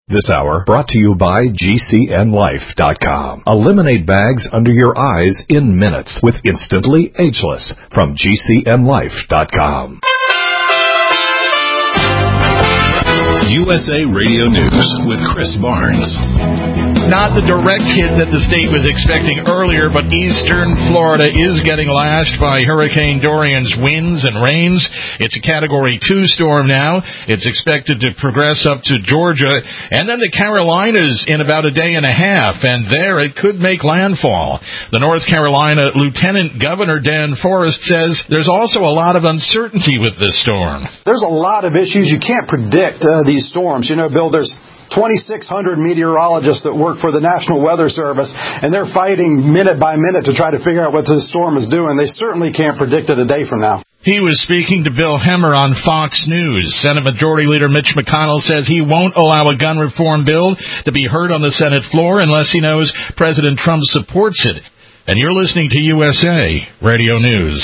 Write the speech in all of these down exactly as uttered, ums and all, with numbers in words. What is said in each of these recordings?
This hour brought to you by G C N Life dot com. Eliminate bags under your eyes in minutes with Instantly Ageless from G C N Life dot com. U S A Radio News with Chris Barnes. Not the direct hit that the state was expecting earlier, but eastern Florida is getting lashed by Hurricane Dorian's winds and rains. It's a Category two storm now. It's expected to progress up to Georgia and then the Carolinas in about a day and a half, and there it could make landfall. The North Carolina Lieutenant Governor Dan Forest says there's also a lot of uncertainty with this storm. There's a lot of issues. You can't predict uh, these storms. You know, Bill, there's twenty-six hundred meteorologists that work for the National Weather Service, and they're fighting minute by minute to try to figure out what this storm is doing. They certainly can't predict it a day from now. He was speaking to Bill Hemmer on Fox News. Senate Majority Leader Mitch McConnell says he won't allow a gun reform bill to be heard on the Senate floor unless he knows President Trump supports it. And you're listening to U S A Radio News.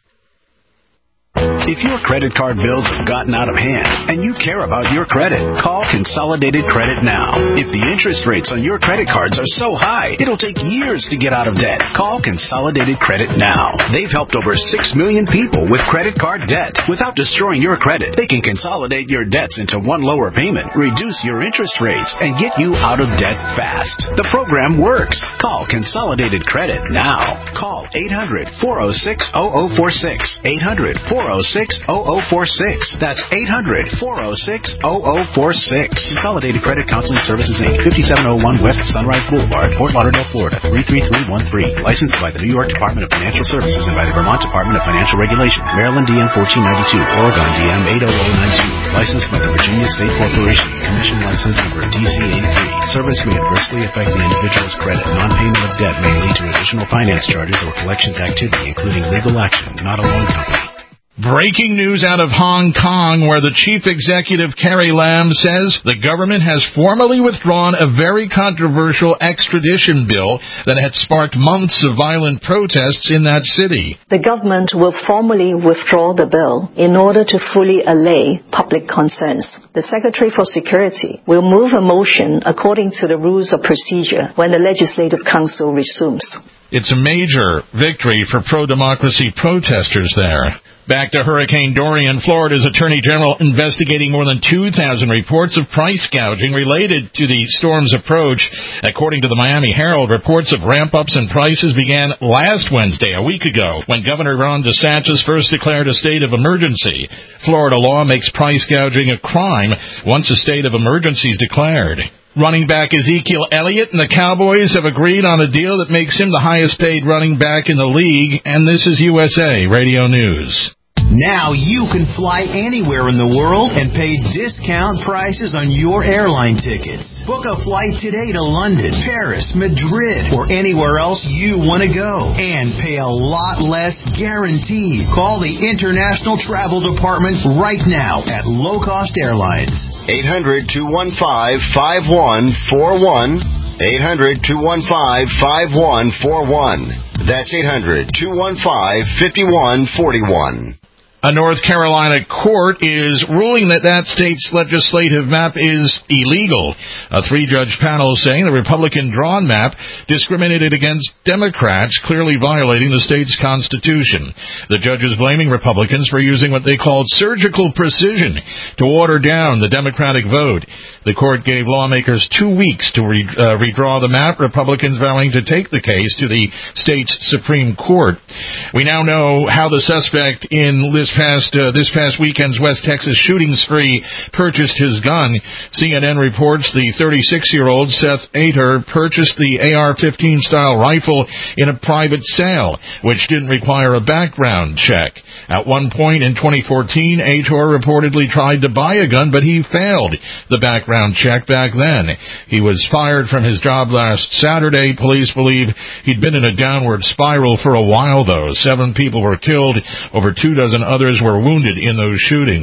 If your credit card bills have gotten out of hand and you care about your credit, call Consolidated Credit now. If the interest rates on your credit cards are so high, it'll take years to get out of debt. Call Consolidated Credit now. They've helped over six million people with credit card debt. Without destroying your credit, they can consolidate your debts into one lower payment, reduce your interest rates, and get you out of debt fast. The program works. Call Consolidated Credit now. Call eight hundred, four oh six, oh oh four six. eight hundred, four oh six, oh oh four six. That's eight hundred, four oh six, oh oh four six. Consolidated Credit Counseling Services, Incorporated, fifty-seven oh one West Sunrise Boulevard, Fort Lauderdale, Florida, three three three one three. Licensed by the New York Department of Financial Services and by the Vermont Department of Financial Regulation. Maryland D M fourteen ninety-two, Oregon D M eight oh oh nine two. Licensed by the Virginia State Corporation. Commission license number D C eighty-three. Service may adversely affect the individual's credit. Non-payment of debt may lead to additional finance charges or collections activity, including legal action, not a loan company. Breaking news out of Hong Kong, where the chief executive, Carrie Lam, says the government has formally withdrawn a very controversial extradition bill that had sparked months of violent protests in that city. The government will formally withdraw the bill in order to fully allay public concerns. The Secretary for Security will move a motion according to the rules of procedure when the Legislative Council resumes. It's a major victory for pro-democracy protesters there. Back to Hurricane Dorian. Florida's Attorney General investigating more than two thousand reports of price gouging related to the storm's approach. According to the Miami Herald, reports of ramp-ups in prices began last Wednesday, a week ago, when Governor Ron DeSantis first declared a state of emergency. Florida law makes price gouging a crime once a state of emergency is declared. Running back Ezekiel Elliott and the Cowboys have agreed on a deal that makes him the highest-paid running back in the league, and this is U S A Radio News. Now you can fly anywhere in the world and pay discount prices on your airline tickets. Book a flight today to London, Paris, Madrid, or anywhere else you want to go. And pay a lot less guaranteed. Call the International Travel Department right now at Low Cost Airlines. eight hundred, two one five, five one four one. eight hundred, two one five, five one four one. That's eight hundred, two one five, five one four one. A North Carolina court is ruling that that state's legislative map is illegal. A three-judge panel saying the Republican-drawn map discriminated against Democrats, clearly violating the state's constitution. The judges blaming Republicans for using what they called surgical precision to water down the Democratic vote. The court gave lawmakers two weeks to re- uh, redraw the map, Republicans vowing to take the case to the state's Supreme Court. We now know how the suspect in this past uh, this past weekend's West Texas shooting spree purchased his gun. C N N reports the thirty-six-year-old Seth Ater purchased the A R fifteen style rifle in a private sale, which didn't require a background check. At one point in twenty fourteen, Ater reportedly tried to buy a gun, but he failed the background check back then. He was fired from his job last Saturday. Police believe he'd been in a downward spiral for a while, though. Seven people were killed. Over two dozen others were wounded in those shootings.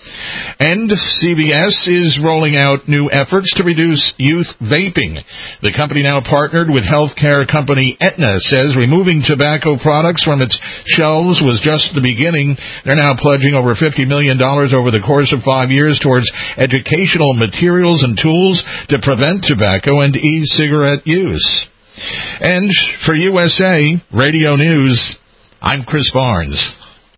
And C V S is rolling out new efforts to reduce youth vaping. The company, now partnered with healthcare company Aetna, says removing tobacco products from its shelves was just the beginning. They're now pledging over fifty million dollars over the course of five years towards educational materials and tools to prevent tobacco and e-cigarette use. And for U S A Radio News, I'm Chris Barnes.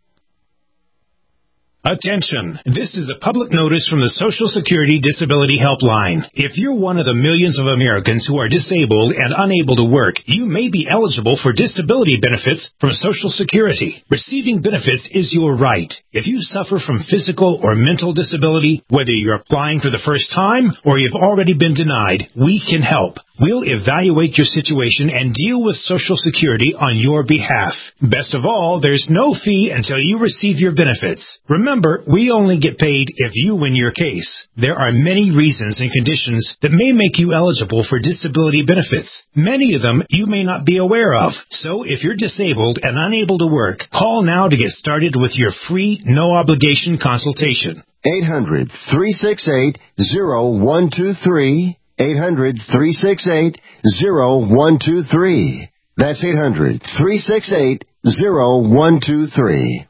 Attention! This is a public notice from the Social Security Disability Helpline. If you're one of the millions of Americans who are disabled and unable to work, you may be eligible for disability benefits from Social Security. Receiving benefits is your right. If you suffer from physical or mental disability, whether you're applying for the first time or you've already been denied, we can help. We'll evaluate your situation and deal with Social Security on your behalf. Best of all, there's no fee until you receive your benefits. Remember, we only get paid if you win your case. There are many reasons and conditions that may make you eligible for disability benefits. Many of them you may not be aware of. So if you're disabled and unable to work, call now to get started with your free, no-obligation consultation. eight hundred, three six eight, zero one two three. eight hundred, three six eight, zero one two three. That's eight hundred, three six eight, zero one two three.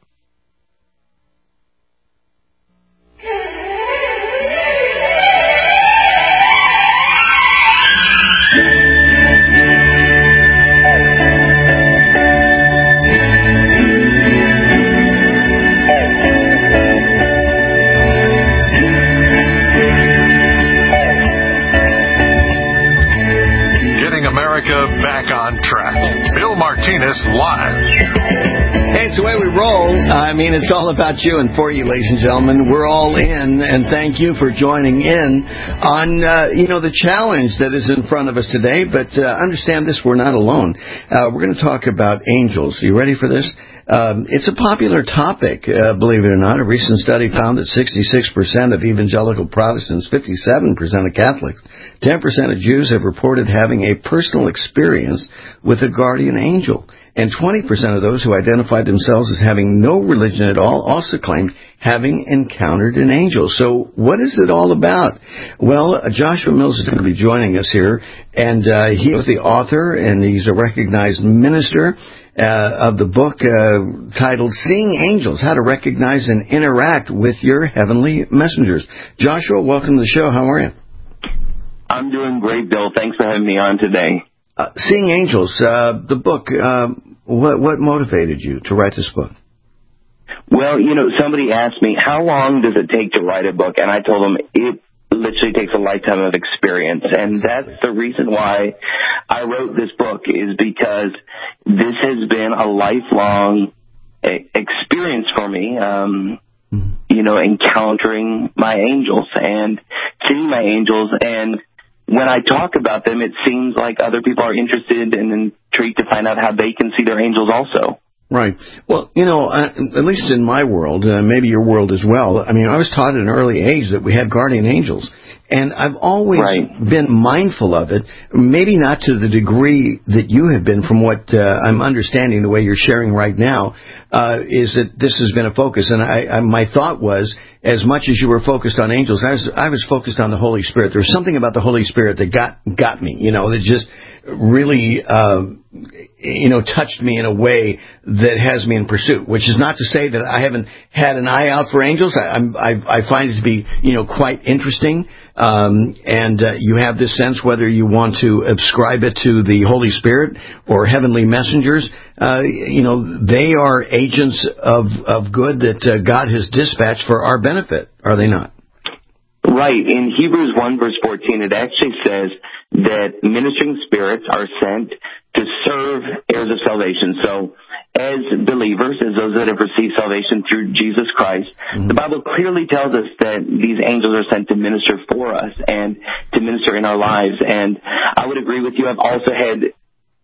Back on track. Bill Martinez live. Hey, it's the way we roll. I mean, it's all about you and for you, ladies and gentlemen. We're all in, and thank you for joining in on, uh, you know, the challenge that is in front of us today. But uh, understand this, we're not alone. Uh, we're going to talk about angels. Are you ready for this? Um, it's a popular topic, uh, believe it or not. A recent study found that sixty-six percent of evangelical Protestants, fifty-seven percent of Catholics, ten percent of Jews have reported having a personal experience with a guardian angel. And twenty percent of those who identified themselves as having no religion at all also claimed having encountered an angel. So what is it all about? Well, uh, Joshua Mills is going to be joining us here, and uh, he is the author, and he's a recognized minister uh, of the book uh, titled Seeing Angels, How to Recognize and Interact with Your Heavenly Messengers. Joshua, welcome to the show. How are you? I'm doing great, Bill. Thanks for having me on today. Uh, Seeing Angels, uh, the book, uh, what, what motivated you to write this book? Well, you know, somebody asked me, how long does it take to write a book? And I told them it literally takes a lifetime of experience. And that's the reason why I wrote this book, is because this has been a lifelong experience for me, um, you know, encountering my angels and seeing my angels. And when I talk about them, it seems like other people are interested and intrigued to find out how they can see their angels also. Right. Well, you know, uh, at least in my world, uh, maybe your world as well, I mean, I was taught at an early age that we had guardian angels. And I've always right. been mindful of it, maybe not to the degree that you have been from what uh, I'm understanding, the way you're sharing right now, uh, is that this has been a focus. And I, I, my thought was, as much as you were focused on angels, I was, I was focused on the Holy Spirit. There was something about the Holy Spirit that got got me, you know, that just really, uh, you know, touched me in a way that has me in pursuit, which is not to say that I haven't had an eye out for angels. I, I'm, I, I find it to be, you know, quite interesting. Um, and uh, you have this sense, whether you want to ascribe it to the Holy Spirit or heavenly messengers, uh, you know, they are agents of, of good that uh, God has dispatched for our benefit, are they not? Right. In Hebrews one, verse fourteen, it actually says that ministering spirits are sent to serve heirs of salvation. So as believers, as those that have received salvation through Jesus Christ, mm-hmm. the Bible clearly tells us that these angels are sent to minister for us and to minister in our lives. And I would agree with you. I've also had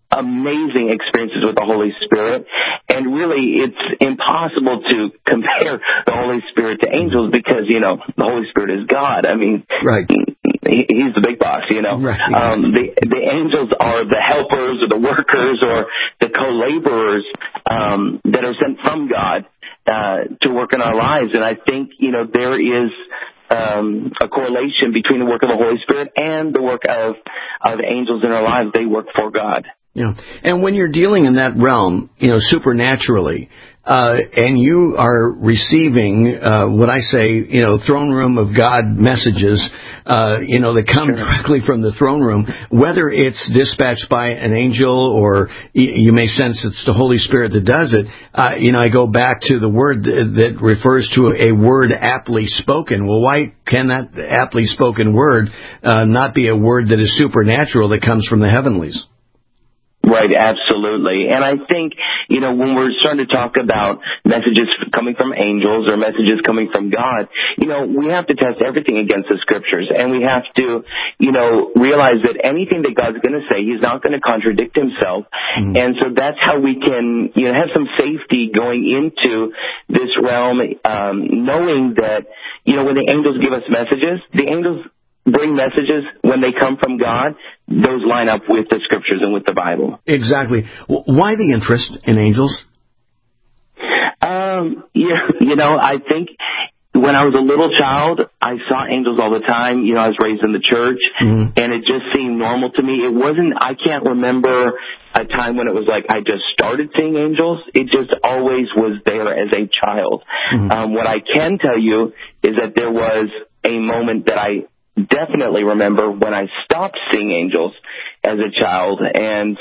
amazing experiences with the Holy Spirit, and really it's impossible to compare the Holy Spirit to angels because, you know, the Holy Spirit is God. I mean, right. he, he's the big boss, you know. Right. Um, the, the angels are the helpers or the workers or the co-laborers um, that are sent from God uh, to work in our lives. And I think, you know, there is um, a correlation between the work of the Holy Spirit and the work of, of angels in our lives. They work for God. Yeah. And when you're dealing in that realm, you know, supernaturally, uh, and you are receiving, uh, what I say, you know, throne room of God messages, uh, you know, that come sure. directly from the throne room, whether it's dispatched by an angel or y- you may sense it's the Holy Spirit that does it, uh, you know, I go back to the word th- that refers to a word aptly spoken. Well, why can that aptly spoken word, uh, not be a word that is supernatural that comes from the heavenlies? Right, absolutely. And I think, you know, when we're starting to talk about messages coming from angels or messages coming from God, you know, we have to test everything against the Scriptures. And we have to, you know, realize that anything that God's going to say, He's not going to contradict Himself. Mm-hmm. And so that's how we can, you know, have some safety going into this realm, um, knowing that, you know, when the angels give us messages, the angels bring messages when they come from God. Those line up with the Scriptures and with the Bible. Exactly. Why the interest in angels? Um, yeah, you know, I think when I was a little child, I saw angels all the time. You know, I was raised in the church, mm-hmm. and it just seemed normal to me. It wasn't, I can't remember a time when it was like I just started seeing angels. It just always was there as a child. Mm-hmm. Um, what I can tell you is that there was a moment that I definitely remember when I stopped seeing angels as a child, and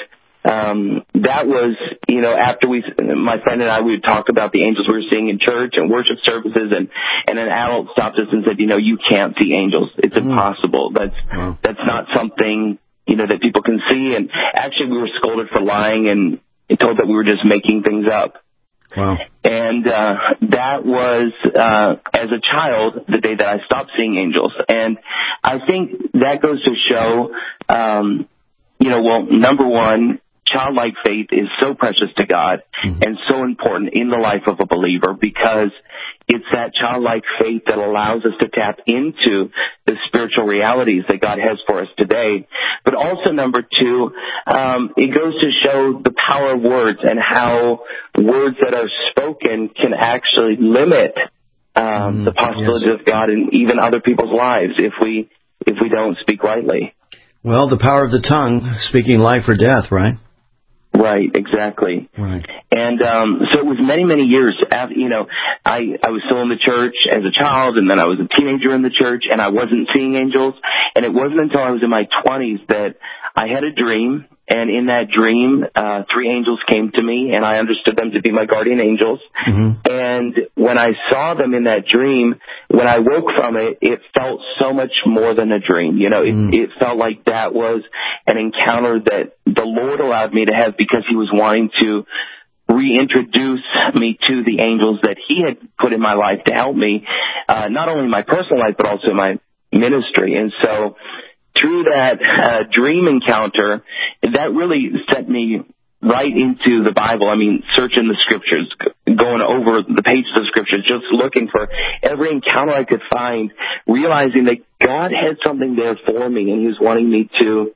um, that was, you know, after we, my friend and I, we would talk about the angels we were seeing in church and worship services, and, and an adult stopped us and said, you know, you can't see angels. It's mm. impossible. That's, wow. that's not something, you know, that people can see. And actually we were scolded for lying and told that we were just making things up. Wow. And uh, that was, uh, as a child, the day that I stopped seeing angels. And I think that goes to show, um, you know, well, number one, childlike faith is so precious to God mm-hmm. and so important in the life of a believer, because it's that childlike faith that allows us to tap into the spiritual realities that God has for us today. But also, number two, um, it goes to show the power of words and how words that are spoken can actually limit um, mm-hmm. the possibilities yes. of God in even other people's lives if we if we don't speak rightly. Well, the power of the tongue, speaking life or death, right? Right, exactly. Right. And um, so it was many, many years after, you know, I, I was still in the church as a child, and then I was a teenager in the church, and I wasn't seeing angels. And it wasn't until I was in my twenties that I had a dream, and in that dream, uh, three angels came to me, and I understood them to be my guardian angels. Mm-hmm. And when I saw them in that dream, when I woke from it, it felt so much more than a dream. You know, it, mm. it felt like that was an encounter that the Lord allowed me to have because He was wanting to reintroduce me to the angels that He had put in my life to help me, uh, not only in my personal life, but also in my ministry. And so through that uh, dream encounter, that really set me right into the Bible. I mean, searching the Scriptures, going over the pages of Scriptures, just looking for every encounter I could find, realizing that God had something there for me, and He was wanting me to,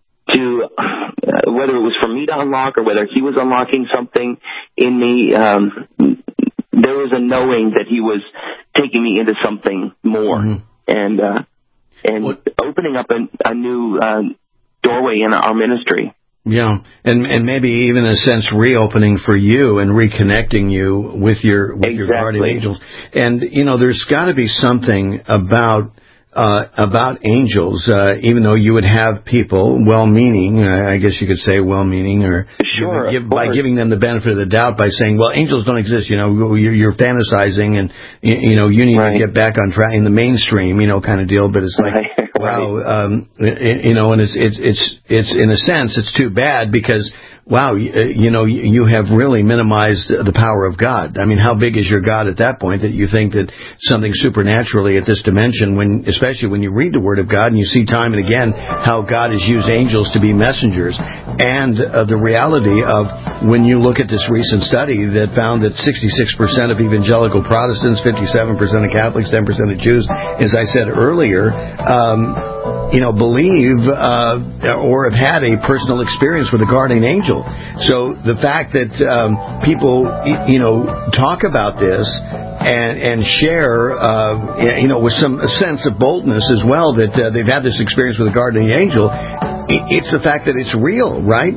to uh, whether it was for me to unlock or whether He was unlocking something in me, um, there was a knowing that He was taking me into something more. Mm-hmm. And, uh, and what? opening up a, a new uh, doorway in our ministry. Yeah, and and maybe even in a sense reopening for you and reconnecting you with your with exactly. your guardian angels. And you know, there's got to be something about uh, about angels, uh, even though you would have people well-meaning, uh, I guess you could say well-meaning, or sure, give, by giving them the benefit of the doubt by saying, well, angels don't exist, you know, you're, you're fantasizing, and, you know, you need right. to get back on track in the mainstream, you know, kind of deal. But it's like, right. wow, um, you know, and it's, it's, it's, it's, in a sense, it's too bad because, wow, you, you know, you have really minimized the power of God. I mean, how big is your God at that point that you think that something supernaturally at this dimension, when, especially when you read the Word of God and you see time and again how God has used angels to be messengers, and uh, the reality of when you look at this recent study that found that sixty-six percent of evangelical Protestants, fifty-seven percent of Catholics, ten percent of Jews, as I said earlier, um, you know, believe uh, or have had a personal experience with a guardian angel. So the fact that um, people, you know, talk about this and and share, uh, you know, with some sense of boldness as well that uh, they've had this experience with a guardian angel, it's the fact that it's real, right?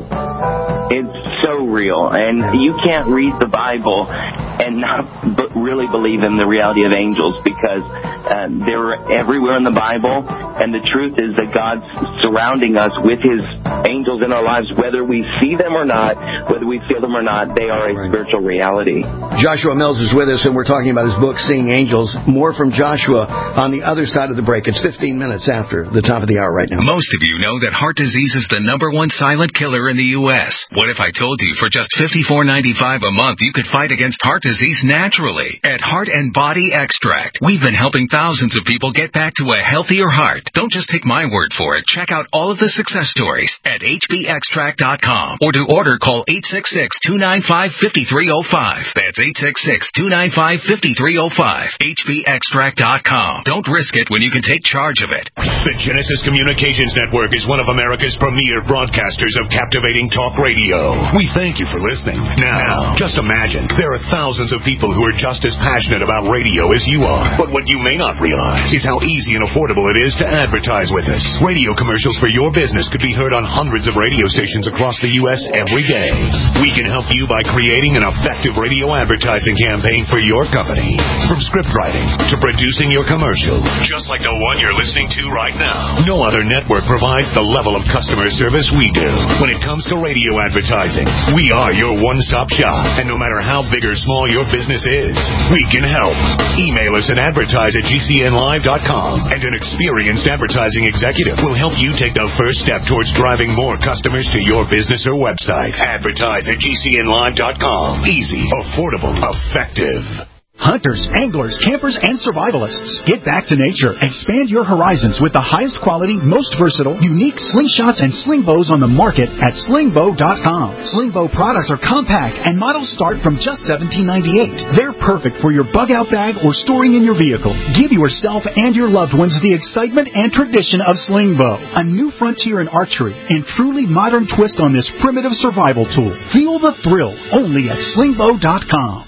It's so real, and you can't read the Bible and not b- really believe in the reality of angels, because uh, they're everywhere in the Bible, and the truth is that God's surrounding us with His angels in our lives, whether we see them or not, whether we feel them or not. They are a right. spiritual reality. Joshua Mills is with us, and we're talking about his book, Seeing Angels. More from Joshua on the other side of the break. It's fifteen minutes after the top of the hour right now. Most of you know that heart disease is the number one silent killer in the U S What if I told you for just fifty-four ninety-five a month you could fight against heart disease naturally? At Heart and Body Extract, we've been helping thousands of people get back to a healthier heart. Don't just take my word for it. Check out all of the success stories at H B extract dot com, or to order, call eight six six, two nine five, five three zero five. That's eight six six, two nine five, five three zero five. H B extract dot com. Don't risk it when you can take charge of it. The Genesis Communications Network is one of America's premier broadcasters of captivating talk radio. We thank you for listening. Now, just imagine, there are thousands of people who are just as passionate about radio as you are. But what you may not realize is how easy and affordable it is to advertise with us. Radio commercials for your business could be heard on hundreds of radio stations across the U S every day. We can help you by creating an effective radio advertising campaign for your company. From script writing to producing your commercial, just like the one you're listening to right now. No other network provides the level of customer service we do. When it comes to radio advertising, we are your one-stop shop. And no matter how big or small your business is, we can help. Email us at advertise at G C N live dot com, and an experienced advertising executive will help you take the first step towards driving more customers to your business or website. Advertise at G C N live dot com. Easy, affordable, effective. Hunters, anglers, campers, and survivalists. Get back to nature. Expand your horizons with the highest quality, most versatile, unique slingshots and sling bows on the market at sling bow dot com. Sling bow products are compact and models start from just seventeen ninety-eight. They're perfect for your bug-out bag or storing in your vehicle. Give yourself and your loved ones the excitement and tradition of sling bow, a new frontier in archery and truly modern twist on this primitive survival tool. Feel the thrill only at sling bow dot com.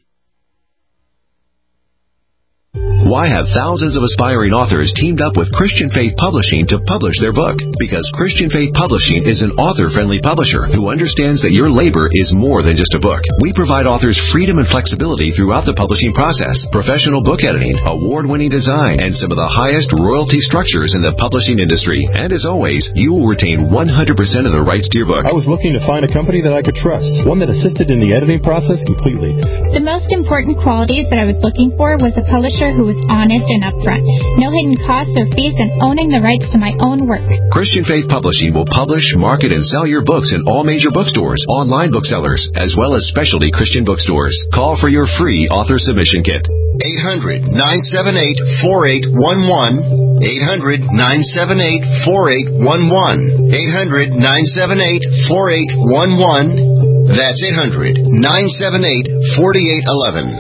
Why have thousands of aspiring authors teamed up with Christian Faith Publishing to publish their book? Because Christian Faith Publishing is an author-friendly publisher who understands that your labor is more than just a book. We provide authors freedom and flexibility throughout the publishing process, professional book editing, award-winning design, and some of the highest royalty structures in the publishing industry. And as always, you will retain one hundred percent of the rights to your book. I was looking to find a company that I could trust, one that assisted in the editing process completely. The most important qualities that I was looking for was a publisher who was honest and upfront, no hidden costs or fees, and owning the rights to my own work. Christian Faith Publishing will publish, market, and sell your books in all major bookstores, online booksellers, as well as specialty Christian bookstores. Call for your free author submission kit. eight hundred, nine seven eight, four eight one one. eight hundred, nine seven eight, four eight one one. eight hundred, nine seven eight, four eight one one. That's eight hundred, nine seven eight, four eight one one.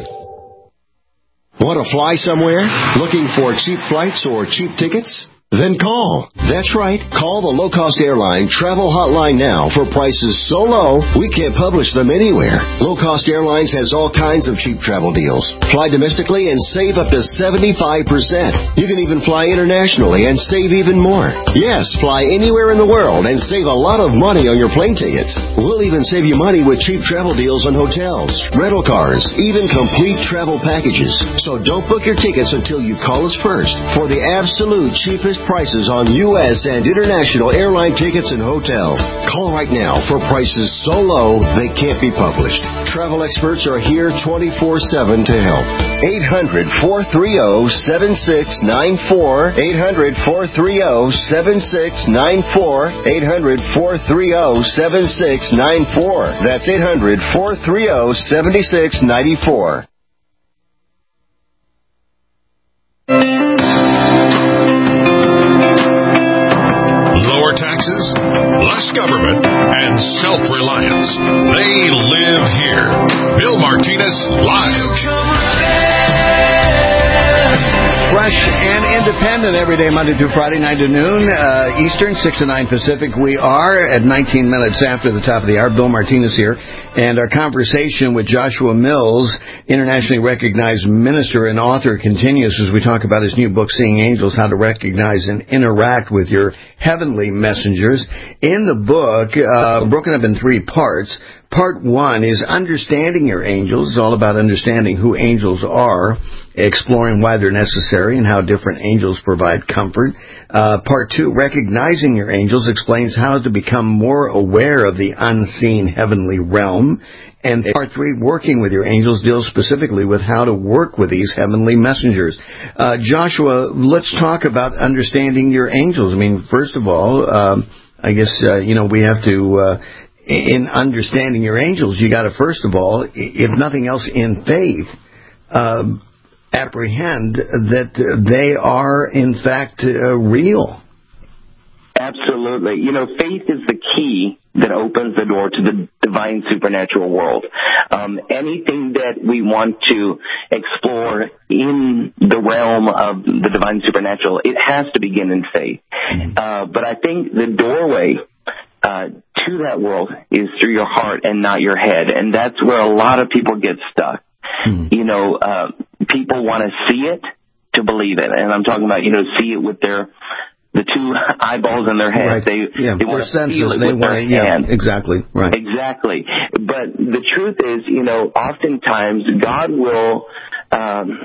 Want to fly somewhere? Looking for cheap flights or cheap tickets? Then call. That's right. Call the low-cost airline travel hotline now for prices so low we can't publish them anywhere. Low-cost airlines has all kinds of cheap travel deals. Fly domestically and save up to seventy-five percent. You can even fly internationally and save even more. Yes, fly anywhere in the world and save a lot of money on your plane tickets. We'll even save you money with cheap travel deals on hotels, rental cars, even complete travel packages. So don't book your tickets until you call us first for the absolute cheapest prices on U S and international airline tickets and hotels. Call right now for prices so low they can't be published. Travel experts are here twenty-four seven to help. eight hundred, four three zero, seven six nine four. eight hundred, four three zero, seven six nine four. eight hundred, four three zero, seven six nine four. That's eight hundred, four three zero, seven six nine four. Taxes, less government, and self-reliance. They live here. Bill Martinez, live. Fresh and independent every day, Monday through Friday, nine to noon uh, Eastern, six to nine Pacific. We are at nineteen minutes after the top of the hour. Bill Martinez here. And our conversation with Joshua Mills, internationally recognized minister and author, continues as we talk about his new book, Seeing Angels, How to Recognize and Interact with Your Heavenly Messengers. In the book, uh, broken up in three parts. Part one is understanding your angels. It's all about understanding who angels are, exploring why they're necessary and how different angels provide comfort. Uh, part two, recognizing your angels, explains how to become more aware of the unseen heavenly realm. And part three, working with your angels, deals specifically with how to work with these heavenly messengers. Uh, Joshua, let's talk about understanding your angels. I mean, first of all, um, I guess, uh, you know, we have to... Uh, in understanding your angels, you got to, first of all, if nothing else, in faith, uh, apprehend that they are, in fact, uh, real. Absolutely. You know, faith is the key that opens the door to the divine supernatural world. Um, anything that we want to explore in the realm of the divine supernatural, it has to begin in faith. Uh, but I think the doorway Uh, to that world is through your heart and not your head. And that's where a lot of people get stuck. Mm. You know, uh, people want to see it to believe it. And I'm talking about, you know, see it with their, the two eyeballs in their head. Right. They, yeah, they want to feel it they with want, their yeah, hand. Exactly. Right. Exactly. But the truth is, you know, oftentimes God will, um,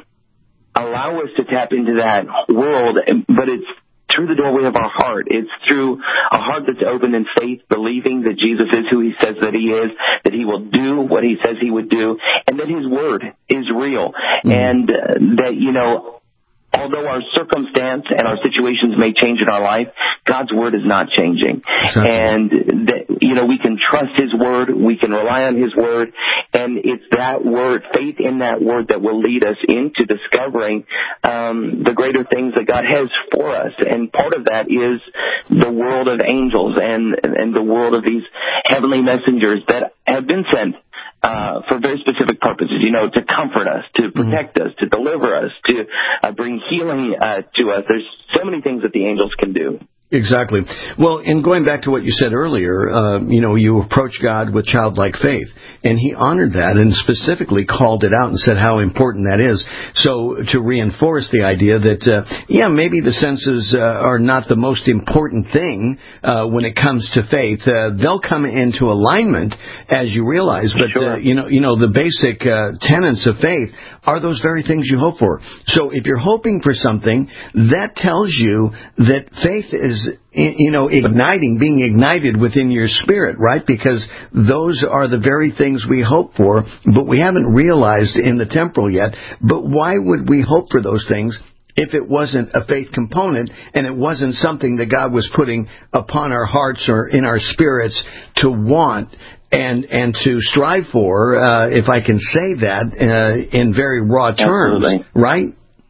allow us to tap into that world, but it's through the doorway of our heart. It's through a heart that's open in faith, believing that Jesus is who he says that he is, that he will do what he says he would do, and that his word is real. Mm-hmm. And uh, that, you know, although our circumstance and our situations may change in our life, God's word is not changing. Exactly. And, that, you know, we can trust his word, we can rely on his word, and it's that word, faith in that word, that will lead us into discovering um, the greater things that God has for us. And part of that is the world of angels and, and the world of these heavenly messengers that have been sent Uh, for very specific purposes, you know, to comfort us, to protect mm-hmm. us, to deliver us, to uh, bring healing uh, to us. There's so many things that the angels can do. Exactly. Well, in going back to what you said earlier, uh, you know, you approach God with childlike faith, and he honored that and specifically called it out and said how important that is. So to reinforce the idea that, uh, yeah, maybe the senses uh, are not the most important thing uh, when it comes to faith. Uh, they'll come into alignment as you realize, but sure. uh, you know, you know, the basic uh, tenets of faith are those very things you hope for. So if you're hoping for something, that tells you that faith is, you know, igniting, being ignited within your spirit, right? Because those are the very things we hope for, but we haven't realized in the temporal yet. But why would we hope for those things if it wasn't a faith component and it wasn't something that God was putting upon our hearts or in our spirits to want and and to strive for, uh, if I can say that uh, in very raw terms, absolutely. Right?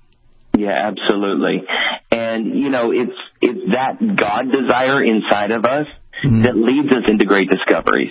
Yeah, absolutely. And, you know, it's it's that God desire inside of us mm-hmm. that leads us into great discoveries.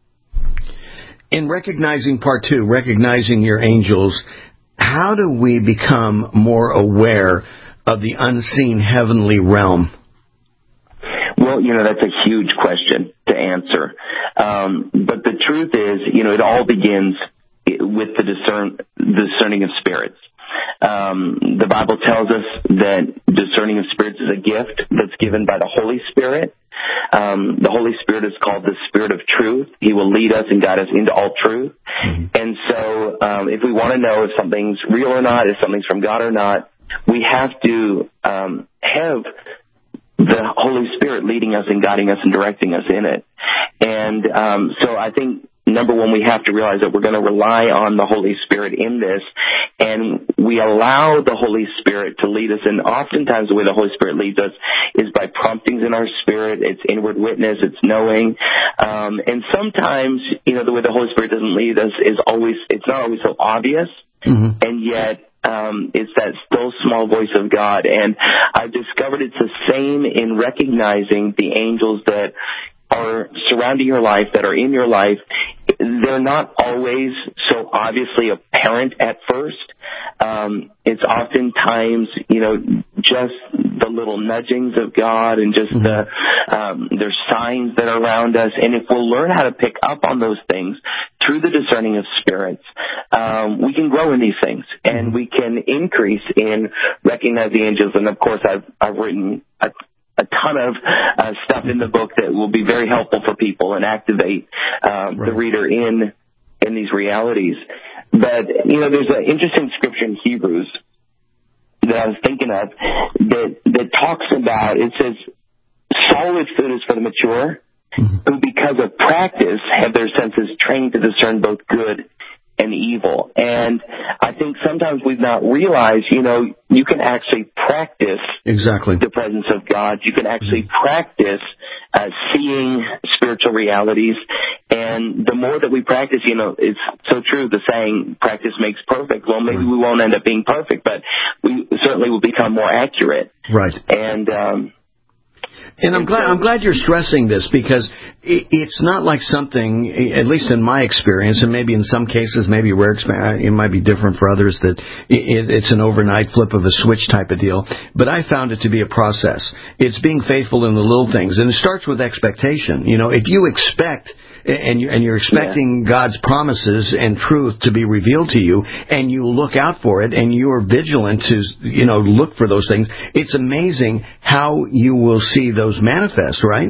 In recognizing part two, recognizing your angels, how do we become more aware of the unseen heavenly realm? Well, you know, that's a huge question to answer. Um, but the truth is, you know, it all begins with the discern, discerning of spirits. Um, the Bible tells us that discerning of spirits is a gift that's given by the Holy Spirit. Um, the Holy Spirit is called the Spirit of Truth. He will lead us and guide us into all truth. Mm-hmm. And so um, if we want to know if something's real or not, if something's from God or not, we have to um, have the Holy Spirit leading us and guiding us and directing us in it. And um, so I think, number one, we have to realize that we're going to rely on the Holy Spirit in this, and we allow the Holy Spirit to lead us. And oftentimes the way the Holy Spirit leads us is by promptings in our spirit. It's inward witness. It's knowing. Um, and sometimes, you know, the way the Holy Spirit doesn't lead us is always, it's not always so obvious, mm-hmm. and yet Um, it's that still small voice of God. And I've discovered it's the same in recognizing the angels that are surrounding your life, that are in your life. They're not always so obviously apparent at first, Um, it's oftentimes, you know, just the little nudgings of God and just the, um, there's signs that are around us. And if we'll learn how to pick up on those things through the discerning of spirits, um, we can grow in these things and we can increase in recognizing angels. And of course, I've, I've written a, a ton of uh, stuff in the book that will be very helpful for people and activate um, right. the reader in in these realities. But, you know, there's an interesting scripture in Hebrews that I was thinking of that, that talks about, it says, solid food is for the mature, mm-hmm. who because of practice have their senses trained to discern both good and evil. And I think sometimes we've not realized, you know, you can actually practice exactly the presence of God. You can actually mm-hmm. practice uh, seeing spiritual realities. And the more that we practice, you know, it's so true, the saying, practice makes perfect. Well, maybe we won't end up being perfect, but we certainly will become more accurate. Right. And, um, And I'm glad I'm glad you're stressing this, because it's not like something, at least in my experience, and maybe in some cases, maybe rare experience, it might be different for others, that it's an overnight flip of a switch type of deal. But I found it to be a process. It's being faithful in the little things, and it starts with expectation. You know, if you expect, and you're, and you're expecting yeah. God's promises and truth to be revealed to you, and you look out for it, and you are vigilant to, you know, look for those things, it's amazing how you will see those manifest, right?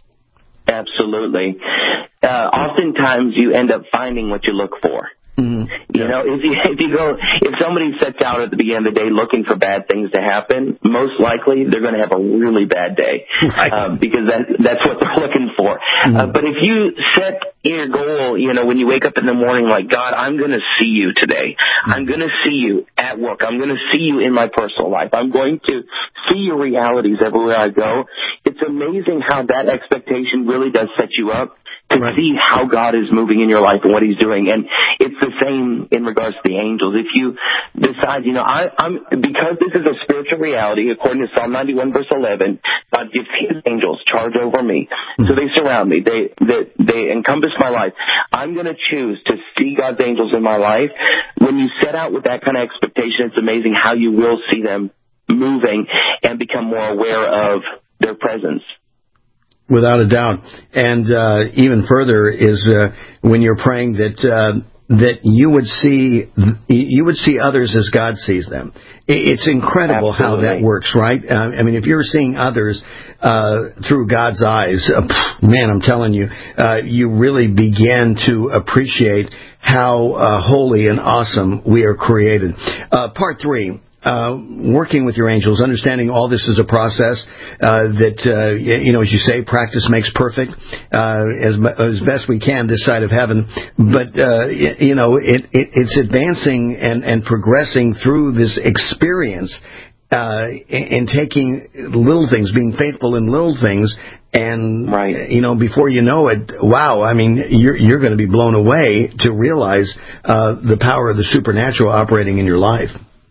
Absolutely. Uh, oftentimes you end up finding what you look for. Mm-hmm. You yeah. know, if you if you go if somebody sets out at the beginning of the day looking for bad things to happen, most likely they're going to have a really bad day, right. um, because that that's what they're looking for. Mm-hmm. Uh, but if you set your goal, you know, when you wake up in the morning, like, God, I'm going to see you today. Mm-hmm. I'm going to see you at work. I'm going to see you in my personal life. I'm going to see your realities everywhere I go. It's amazing how that expectation really does set you up to right. see how God is moving in your life and what He's doing. And it's the same in regards to the angels. If you decide, you know, I, I'm because this is a spiritual reality, according to Psalm ninety-one, verse eleven, God gives His angels charge over me. Mm-hmm. So they surround me. They, they, they encompass my life. I'm going to choose to see God's angels in my life. When you set out with that kind of expectation, it's amazing how you will see them moving and become more aware of their presence. Without a doubt. And uh, even further is uh, when you're praying that uh, that you would see you would see others as God sees them. It's incredible Absolutely. How that works, right? Uh, I mean, if you're seeing others uh, through God's eyes, uh, man, I'm telling you, uh, you really begin to appreciate how uh, holy and awesome we are created. Uh, part three. Uh, working with your angels, understanding all this is a process, uh, that, uh, you know, as you say, practice makes perfect, uh, as, as best we can this side of heaven. But, uh, you know, it, it, it's advancing and, and progressing through this experience, uh, and taking little things, being faithful in little things. And, right. you know, before you know it, wow, I mean, you're, you're going to be blown away to realize, uh, the power of the supernatural operating in your life.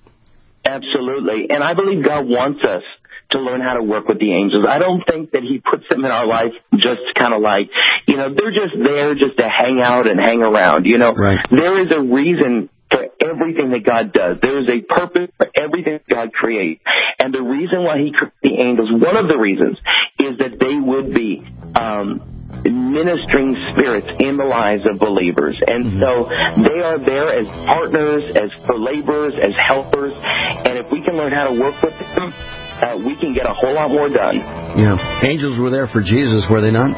Absolutely. And I believe God wants us to learn how to work with the angels. I don't think that He puts them in our life just kind of like, you know, they're just there just to hang out and hang around. You know, right. There is a reason for everything that God does. There is a purpose for everything God creates. And the reason why He created the angels, one of the reasons, is that they would be um ministering spirits in the lives of believers. And so they are there as partners, as co-laborers, as helpers. And if we can learn how to work with them, uh, we can get a whole lot more done. Yeah. Angels were there for Jesus, were they not?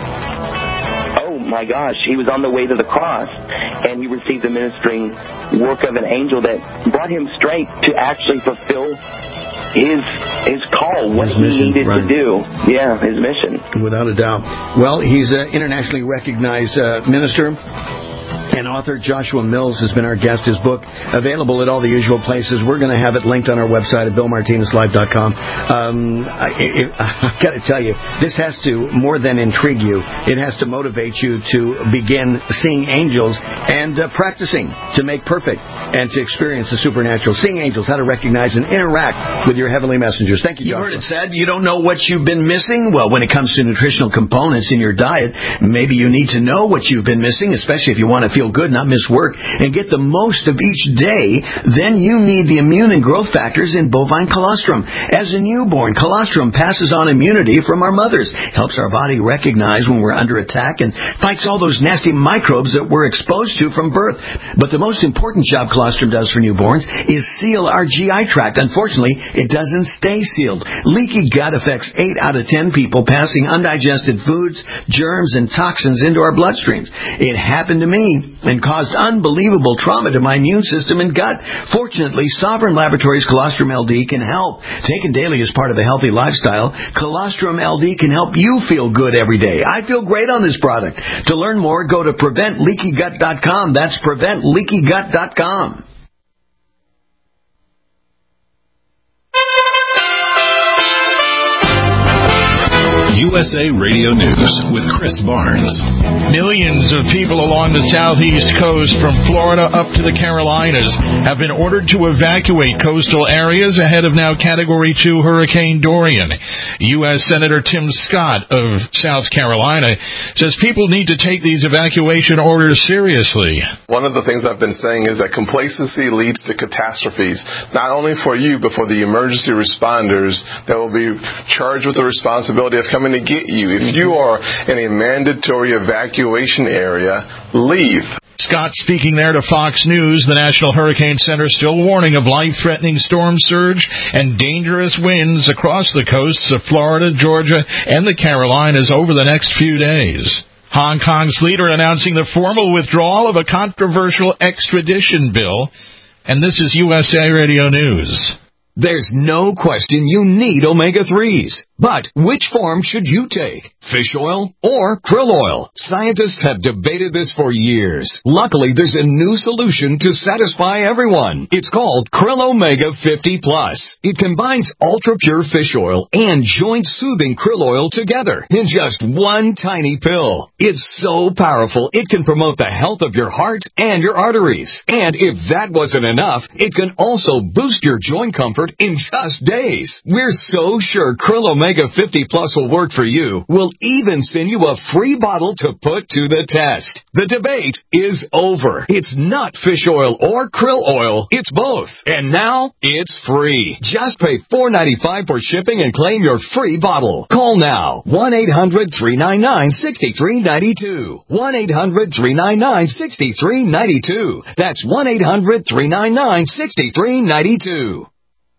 Oh, my gosh. He was on the way to the cross, and he received the ministering work of an angel that brought him straight to actually fulfill his his call, what his he mission, needed right. to do. Yeah, his mission. Without a doubt. Well, he's an internationally recognized uh, minister and author. Joshua Mills has been our guest. His book available at all the usual places. We're going to have it linked on our website at bill martinez live dot com. Um, I, it, I've got to tell you, this has to more than intrigue you. It has to motivate you to begin seeing angels and uh, practicing to make perfect and to experience the supernatural. Seeing angels, how to recognize and interact with your heavenly messengers. Thank you, Joshua. You heard it said, you don't know what you've been missing? Well, when it comes to nutritional components in your diet, maybe you need to know what you've been missing, especially if you want want to feel good, not miss work, and get the most of each day, then you need the immune and growth factors in bovine colostrum. As a newborn, colostrum passes on immunity from our mothers, helps our body recognize when we're under attack, and fights all those nasty microbes that we're exposed to from birth. But the most important job colostrum does for newborns is seal our G I tract. Unfortunately, it doesn't stay sealed. Leaky gut affects eight out of ten people, passing undigested foods, germs, and toxins into our bloodstreams. It happened to me and caused unbelievable trauma to my immune system and gut. Fortunately, Sovereign Laboratories Colostrum L D can help. Taken daily as part of a healthy lifestyle, Colostrum L D can help you feel good every day. I feel great on this product. To learn more, go to prevent leaky gut dot com. That's prevent leaky gut dot com. U S A Radio News with Chris Barnes. Millions of people along the southeast coast from Florida up to the Carolinas have been ordered to evacuate coastal areas ahead of now Category two Hurricane Dorian. U S Senator Tim Scott of South Carolina says people need to take these evacuation orders seriously. One of the things I've been saying is that complacency leads to catastrophes, not only for you, but for the emergency responders that will be charged with the responsibility of coming to get you. If you are in a mandatory evacuation area, leave. Scott speaking there to Fox News. The National Hurricane Center still warning of life-threatening storm surge and dangerous winds across the coasts of Florida, Georgia, and the Carolinas over the next few days. Hong Kong's leader announcing the formal withdrawal of a controversial extradition bill. And this is U S A Radio News. There's no question you need omega threes. But which form should you take? Fish oil or krill oil? Scientists have debated this for years. Luckily, there's a new solution to satisfy everyone. It's called Krill Omega fifty plus. It combines ultra-pure fish oil and joint-soothing krill oil together in just one tiny pill. It's so powerful, it can promote the health of your heart and your arteries. And if that wasn't enough, it can also boost your joint comfort in just days. We're so sure Krill Omega fifty plus will work for you. We'll even send you a free bottle to put to the test. The debate is over. It's not fish oil or krill oil. It's both. And now it's free. Just pay four dollars and ninety-five cents for shipping and claim your free bottle. Call now. one eight hundred three nine nine six three nine two. one eight hundred three nine nine six three nine two. That's one eight hundred three nine nine six three nine two.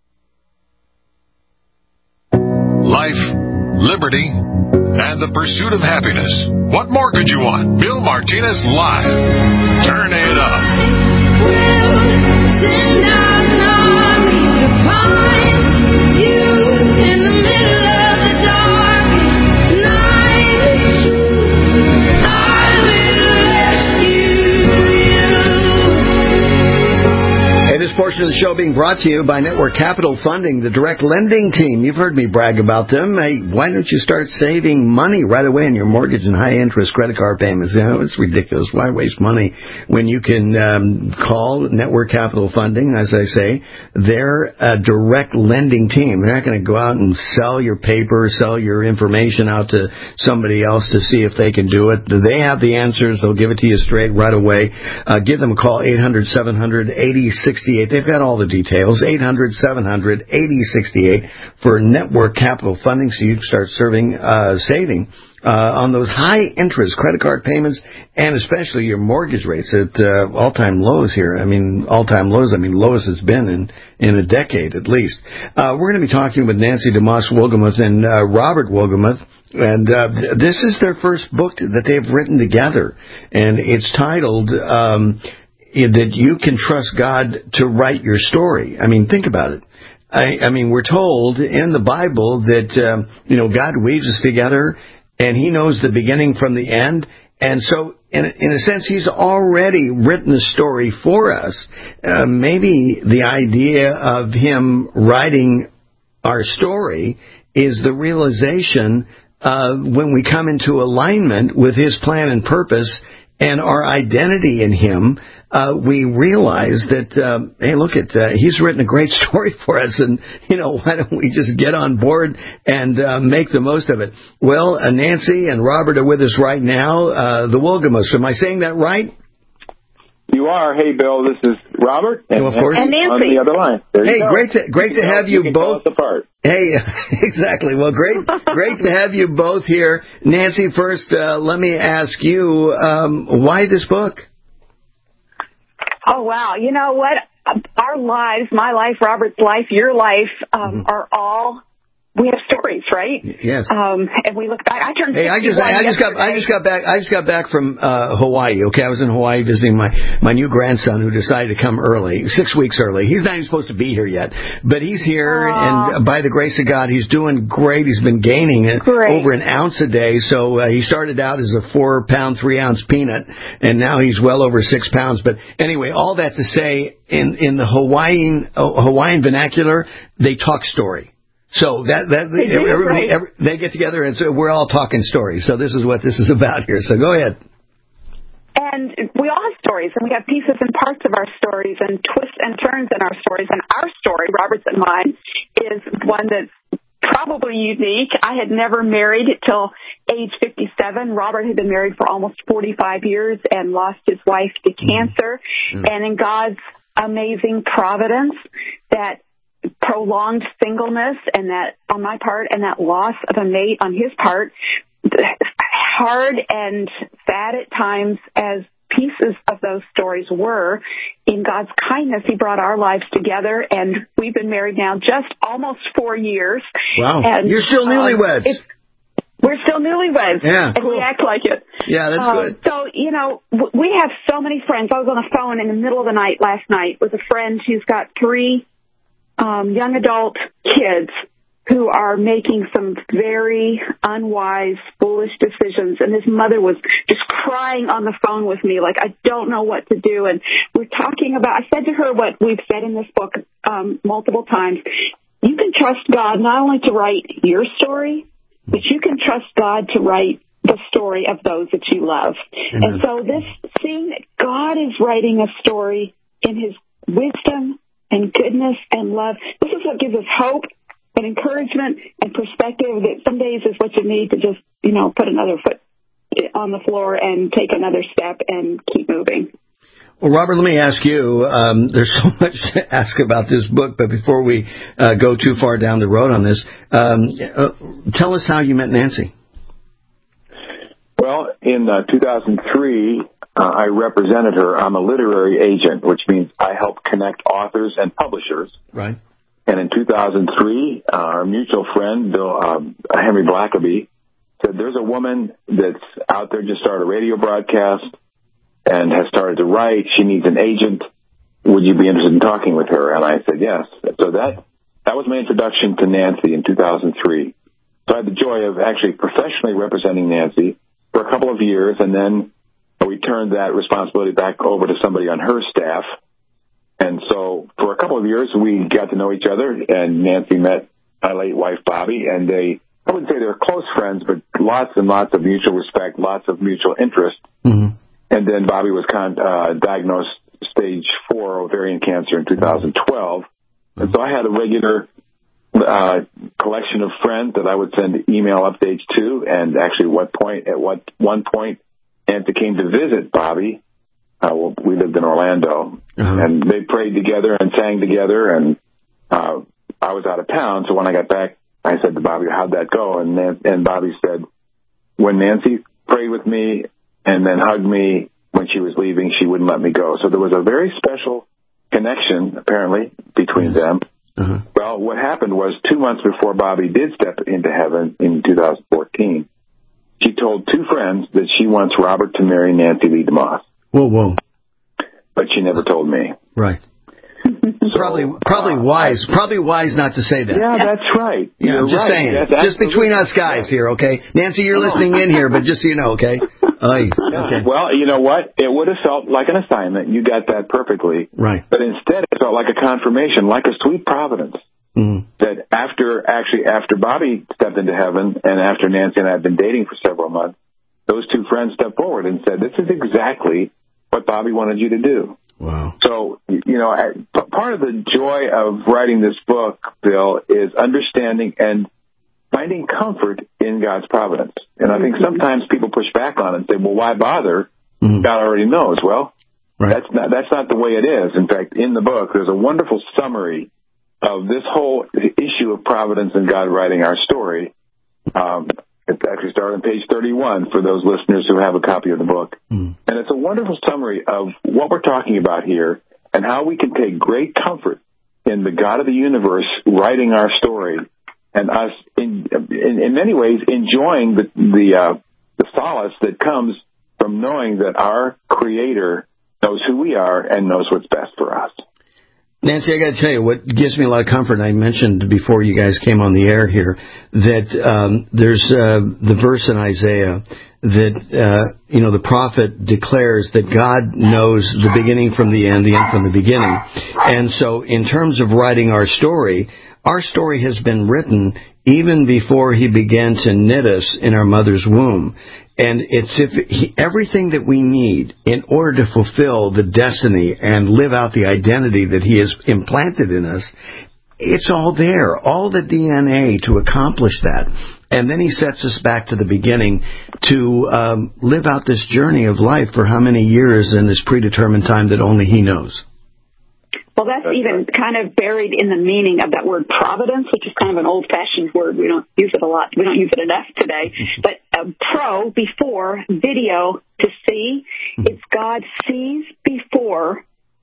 Life, liberty, and the pursuit of happiness. What more could you want? Bill Martinez Live. Turn it up. We'll send out an army to find you in the middle of the darkest night. I will rescue you. Hey, this portion of the show being brought to you by Network Capital Funding, the direct lending team. You've heard me brag about them. Hey, why don't you start saving money right away in your mortgage and high-interest credit card payments? You know, it's ridiculous. Why waste money when you can um, call Network Capital Funding, as I say. They're a direct lending team. They're not going to go out and sell your paper, sell your information out to somebody else to see if they can do it. They have the answers. They'll give it to you straight right away. Uh, give them a call, eight hundred seven hundred eighty sixty-eight. They've got all the details, eight hundred seven hundred eighty sixty-eight for Network Capital Funding, so you can start serving, uh, saving uh, on those high-interest credit card payments and especially your mortgage rates at uh, all-time lows here. I mean, all-time lows, I mean, lowest it's been in, in a decade at least. Uh, we're going to be talking with Nancy DeMoss Wolgemuth and uh, Robert Wolgemuth, and uh, this is their first book that they've written together, and it's titled um, that you can trust God to write your story. I mean, think about it. I, I mean, we're told in the Bible that, um, you know, God weaves us together and He knows the beginning from the end. And so, in, in a sense, He's already written the story for us. Uh, maybe the idea of Him writing our story is the realization uh, when we come into alignment with His plan and purpose and our identity in Him, uh, we realize that, uh, hey, look, at uh, He's written a great story for us, and, you know, why don't we just get on board and uh, make the most of it? Well, uh, Nancy and Robert are with us right now, uh, the Wolgemuths. Am I saying that right? You are. Hey, Bill, this is Robert. And, of course. and Nancy. On the other line. There hey, you go. great to great to you have know, you, you both. Tell us apart. Hey, exactly. Well, great, great to have you both here. Nancy, first, uh, let me ask you, um, why this book? Oh, wow. You know what? Our lives, my life, Robert's life, your life, um, mm-hmm. are all, we have stories, right? Yes. Um, and we look back. I turned Hey, I just, I just got, I just got back, I just got back from uh, Hawaii. Okay, I was in Hawaii visiting my my new grandson who decided to come early, six weeks early. He's not even supposed to be here yet, but he's here, Aww. and by the grace of God, he's doing great. He's been gaining great. over an ounce a day. So uh, he started out as a four pound, three ounce peanut, and now he's well over six pounds. But anyway, all that to say, in in the Hawaiian uh, Hawaiian vernacular, they talk story. So that that they, do, everybody, right. every, they get together and so we're all talking stories. So this is what this is about here. So go ahead. And we all have stories, and we have pieces and parts of our stories, and twists and turns in our stories. And our story, Robert's and mine, is one that's probably unique. I had never married till age fifty-seven. Robert had been married for almost forty-five years and lost his wife to cancer. Mm-hmm. And in God's amazing providence, that prolonged singleness and that on my part and that loss of a mate on his part, hard and sad at times as pieces of those stories were, in God's kindness, he brought our lives together, and we've been married now just almost four years. Wow. And, You're still newlyweds. Um, we're still newlyweds. Yeah, and cool. we act like it. Yeah, that's um, good. So, you know, w- we have so many friends. I was on the phone in the middle of the night last night with a friend who's got three Um, young adult kids who are making some very unwise, foolish decisions. And his mother was just crying on the phone with me, like, I don't know what to do. And we're talking about, I said to her what we've said in this book um, multiple times. You can trust God not only to write your story, but you can trust God to write the story of those that you love. Mm-hmm. And so this, seeing that God is writing a story in his wisdom and goodness and love, this is what gives us hope and encouragement and perspective that some days is what you need to just, you know, put another foot on the floor and take another step and keep moving. Well, Robert, let me ask you, um, there's so much to ask about this book, but before we uh, go too far down the road on this, um, uh, tell us how you met Nancy. Well, in uh, two thousand three, Uh, I represented her. I'm a literary agent, which means I help connect authors and publishers. Right. And in two thousand three, uh, our mutual friend, Bill um, Henry Blackaby, said there's a woman that's out there, just started a radio broadcast and has started to write. She needs an agent. Would you be interested in talking with her? And I said yes. So that that was my introduction to Nancy in two thousand three. So I had the joy of actually professionally representing Nancy for a couple of years, and then we turned that responsibility back over to somebody on her staff. And so for a couple of years, we got to know each other, and Nancy met my late wife, Bobby, and they, I wouldn't say they were close friends, but lots and lots of mutual respect, lots of mutual interest. Mm-hmm. And then Bobby was con- uh, diagnosed stage four ovarian cancer in two thousand twelve. Mm-hmm. And so I had a regular uh, collection of friends that I would send email updates to, and actually what point, at what one point, Nancy came to visit Bobby. Uh, well, we lived in Orlando, uh-huh. and they prayed together and sang together, and uh, I was out of town, so when I got back, I said to Bobby, how'd that go? And, Nan- and Bobby said, when Nancy prayed with me and then hugged me when she was leaving, she wouldn't let me go. So there was a very special connection, apparently, between yes. them. Uh-huh. Well, what happened was two months before Bobby did step into heaven in two thousand fourteen, she told two friends that she wants Robert to marry Nancy Lee DeMoss. Whoa, whoa. But she never told me. Right. So, probably probably uh, wise. Probably wise not to say that. Yeah, that's right. Yeah, You're I'm just right. saying. That's just between us guys here, okay? Nancy, you're listening in here, but just so you know, okay? Oy, yeah. Okay. Well, you know what? It would have felt like an assignment. You got that perfectly. Right. But instead, it felt like a confirmation, like a sweet providence. Mm-hmm. That after, actually, after Bobby stepped into heaven and after Nancy and I had been dating for several months, those two friends stepped forward and said, this is exactly what Bobby wanted you to do. Wow. So, you know, part of the joy of writing this book, Bill, is understanding and finding comfort in God's providence. And I think sometimes people push back on it and say, well, why bother? Mm-hmm. God already knows. Well, Right. That's not that's not the way it is. In fact, in the book, there's a wonderful summary of this whole issue of providence and God writing our story. Um, it's actually started on page thirty-one for those listeners who have a copy of the book. Mm. And it's a wonderful summary of what we're talking about here and how we can take great comfort in the God of the universe writing our story, and us, in in, in many ways, enjoying the the, uh, the solace that comes from knowing that our Creator knows who we are and knows what's best for us. Nancy, I got to tell you, what gives me a lot of comfort, and I mentioned before you guys came on the air here, that um, there's uh, the verse in Isaiah that, uh, you know, the prophet declares that God knows the beginning from the end, the end from the beginning. And so in terms of writing our story, our story has been written even before he began to knit us in our mother's womb. And it's if he, everything that we need in order to fulfill the destiny and live out the identity that he has implanted in us, it's all there, all the D N A to accomplish that. And then he sets us back to the beginning to um, live out this journey of life for how many years in this predetermined time that only he knows. Well, that's even kind of buried in the meaning of that word providence, which is kind of an old-fashioned word. We don't use it a lot. We don't use it enough today. But uh, pro, before, video, to see, it's God sees before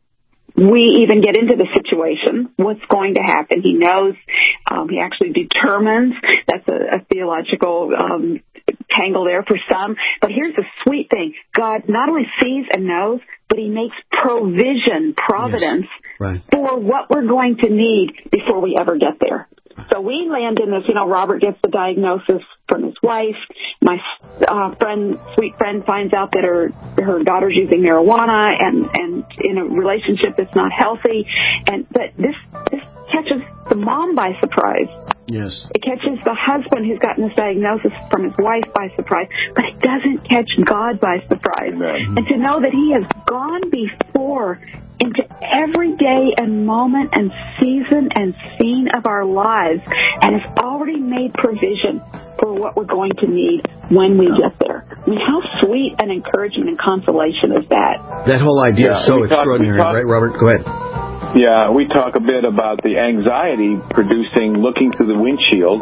we even get into the situation what's going to happen. He knows. Um, he actually determines. That's a, a theological um, tangle there for some. But here's the sweet thing. God not only sees and knows, but he makes provision, providence, yes. Right. for what we're going to need before we ever get there. So we land in this, you know, Robert gets the diagnosis from his wife. My uh, friend, sweet friend, finds out that her her daughter's using marijuana and, and in a relationship that's not healthy. And but this this catches the mom by surprise. Yes. It catches the husband who's gotten this diagnosis from his wife by surprise, but it doesn't catch God by surprise. Amen. And to know that he has gone before into every day and moment and season and scene of our lives and has already made provision for what we're going to need when we get there. I mean, how sweet an encouragement and consolation is that? That whole idea yeah, is so talk, extraordinary, talk, right, Robert? Go ahead. Yeah, we talk a bit about the anxiety producing looking through the windshield,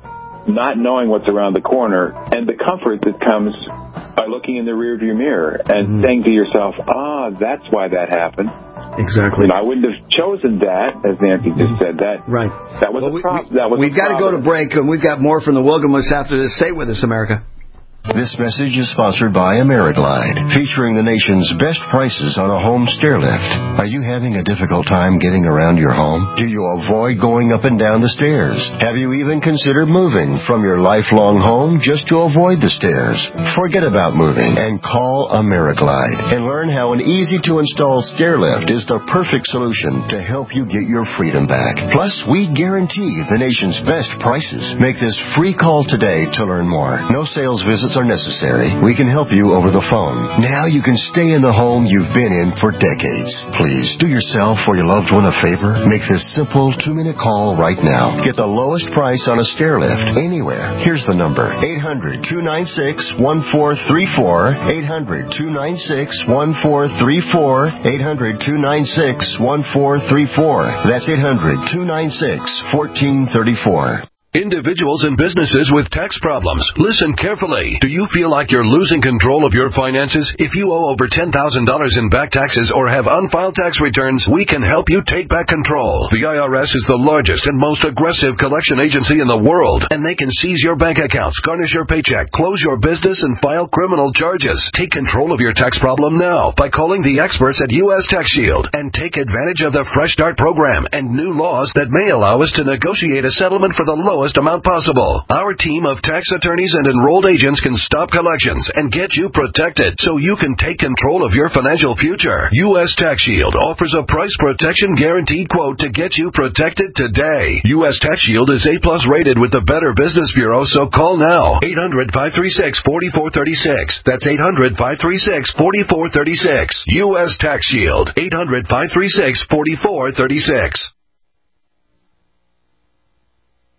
not knowing what's around the corner, and the comfort that comes by looking in the rearview mirror and mm-hmm. saying to yourself, ah, that's why that happened. Exactly. And I wouldn't have chosen that, as Nancy just said. That right. That was well, a prop. We, that was we've got to go to break, and we've got more from the Wilderness after this. Stay with us, America. This message is sponsored by AmeriGlide, featuring the nation's best prices on a home stair lift. Are you having a difficult time getting around your home? Do you avoid going up and down the stairs? Have you even considered moving from your lifelong home just to avoid the stairs? Forget about moving and call AmeriGlide and learn how an easy-to-install stair lift is the perfect solution to help you get your freedom back. Plus, we guarantee the nation's best prices. Make this free call today to learn more. No sales visits are necessary. We can help you over the phone. Now you can stay in the home you've been in for decades. Please do yourself or your loved one a favor. Make this simple two-minute call right now. Get the lowest price on a stair lift anywhere. Here's the number. eight hundred, two nine six, one four three four. eight hundred, two nine six, one four three four. eight hundred, two nine six, one four three four. That's eight hundred, two nine six, one four three four. Individuals and businesses with tax problems, listen carefully. Do you feel like you're losing control of your finances? If you owe over ten thousand dollars in back taxes or have unfiled tax returns, we can help you take back control. The I R S is the largest and most aggressive collection agency in the world, and they can seize your bank accounts, garnish your paycheck, close your business, and file criminal charges. Take control of your tax problem now by calling the experts at U S Tax Shield and take advantage of the Fresh Start program and new laws that may allow us to negotiate a settlement for the lowest amount possible. Our team of tax attorneys and enrolled agents can stop collections and get you protected so you can take control of your financial future. U S Tax Shield offers a price protection guaranteed quote to get you protected today. U S Tax Shield is A plus rated with the Better Business Bureau, so call now. eight hundred, five three six, four four three six. That's eight hundred, five three six, four four three six. U S Tax Shield. eight hundred, five three six, four four three six.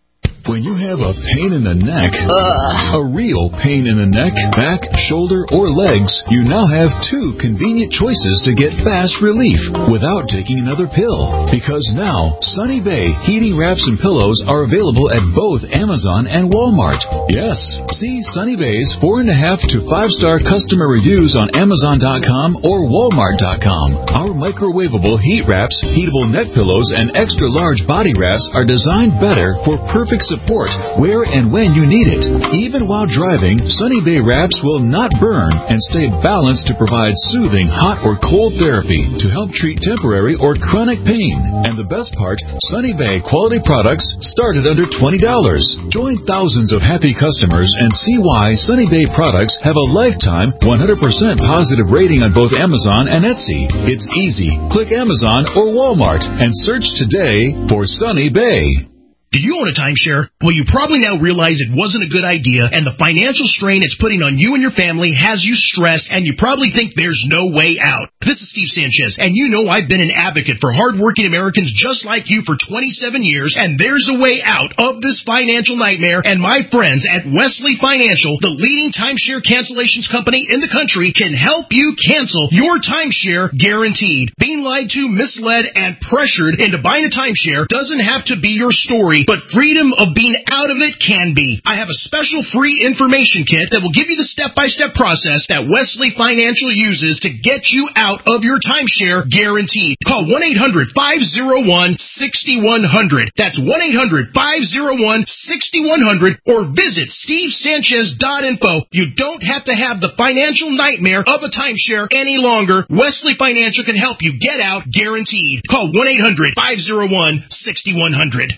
When you have a pain in the neck, a real pain in the neck, back, shoulder, or legs, you now have two convenient choices to get fast relief without taking another pill. Because now, Sunny Bay heating wraps and pillows are available at both Amazon and Walmart. Yes, see Sunny Bay's four and a half to five star customer reviews on Amazon dot com or Walmart dot com. Our microwavable heat wraps, heatable neck pillows, and extra large body wraps are designed better for perfect support where and when you need it. Even while driving, Sunny Bay wraps will not burn and stay balanced to provide soothing hot or cold therapy to help treat temporary or chronic pain. And the best part, Sunny Bay quality products start at under twenty dollars. Join thousands of happy customers and see why Sunny Bay products have a lifetime one hundred percent positive rating on both Amazon and Etsy. It's easy. Click Amazon or Walmart and search today for Sunny Bay. Do you own a timeshare? Well, you probably now realize it wasn't a good idea, and the financial strain it's putting on you and your family has you stressed, and you probably think there's no way out. This is Steve Sanchez, and you know I've been an advocate for hardworking Americans just like you for twenty-seven years, and there's a way out of this financial nightmare, and my friends at Wesley Financial, the leading timeshare cancellations company in the country, can help you cancel your timeshare guaranteed. Being lied to, misled, and pressured into buying a timeshare doesn't have to be your story, but freedom of being out of it can be. I have a special free information kit that will give you the step-by-step process that Wesley Financial uses to get you out of your timeshare guaranteed. Call one eight hundred five oh one six one zero zero. That's one eight hundred five oh one six one zero zero or visit steve sanchez dot info. You don't have to have the financial nightmare of a timeshare any longer. Wesley Financial can help you get out guaranteed. Call one eight hundred five oh one six one zero zero.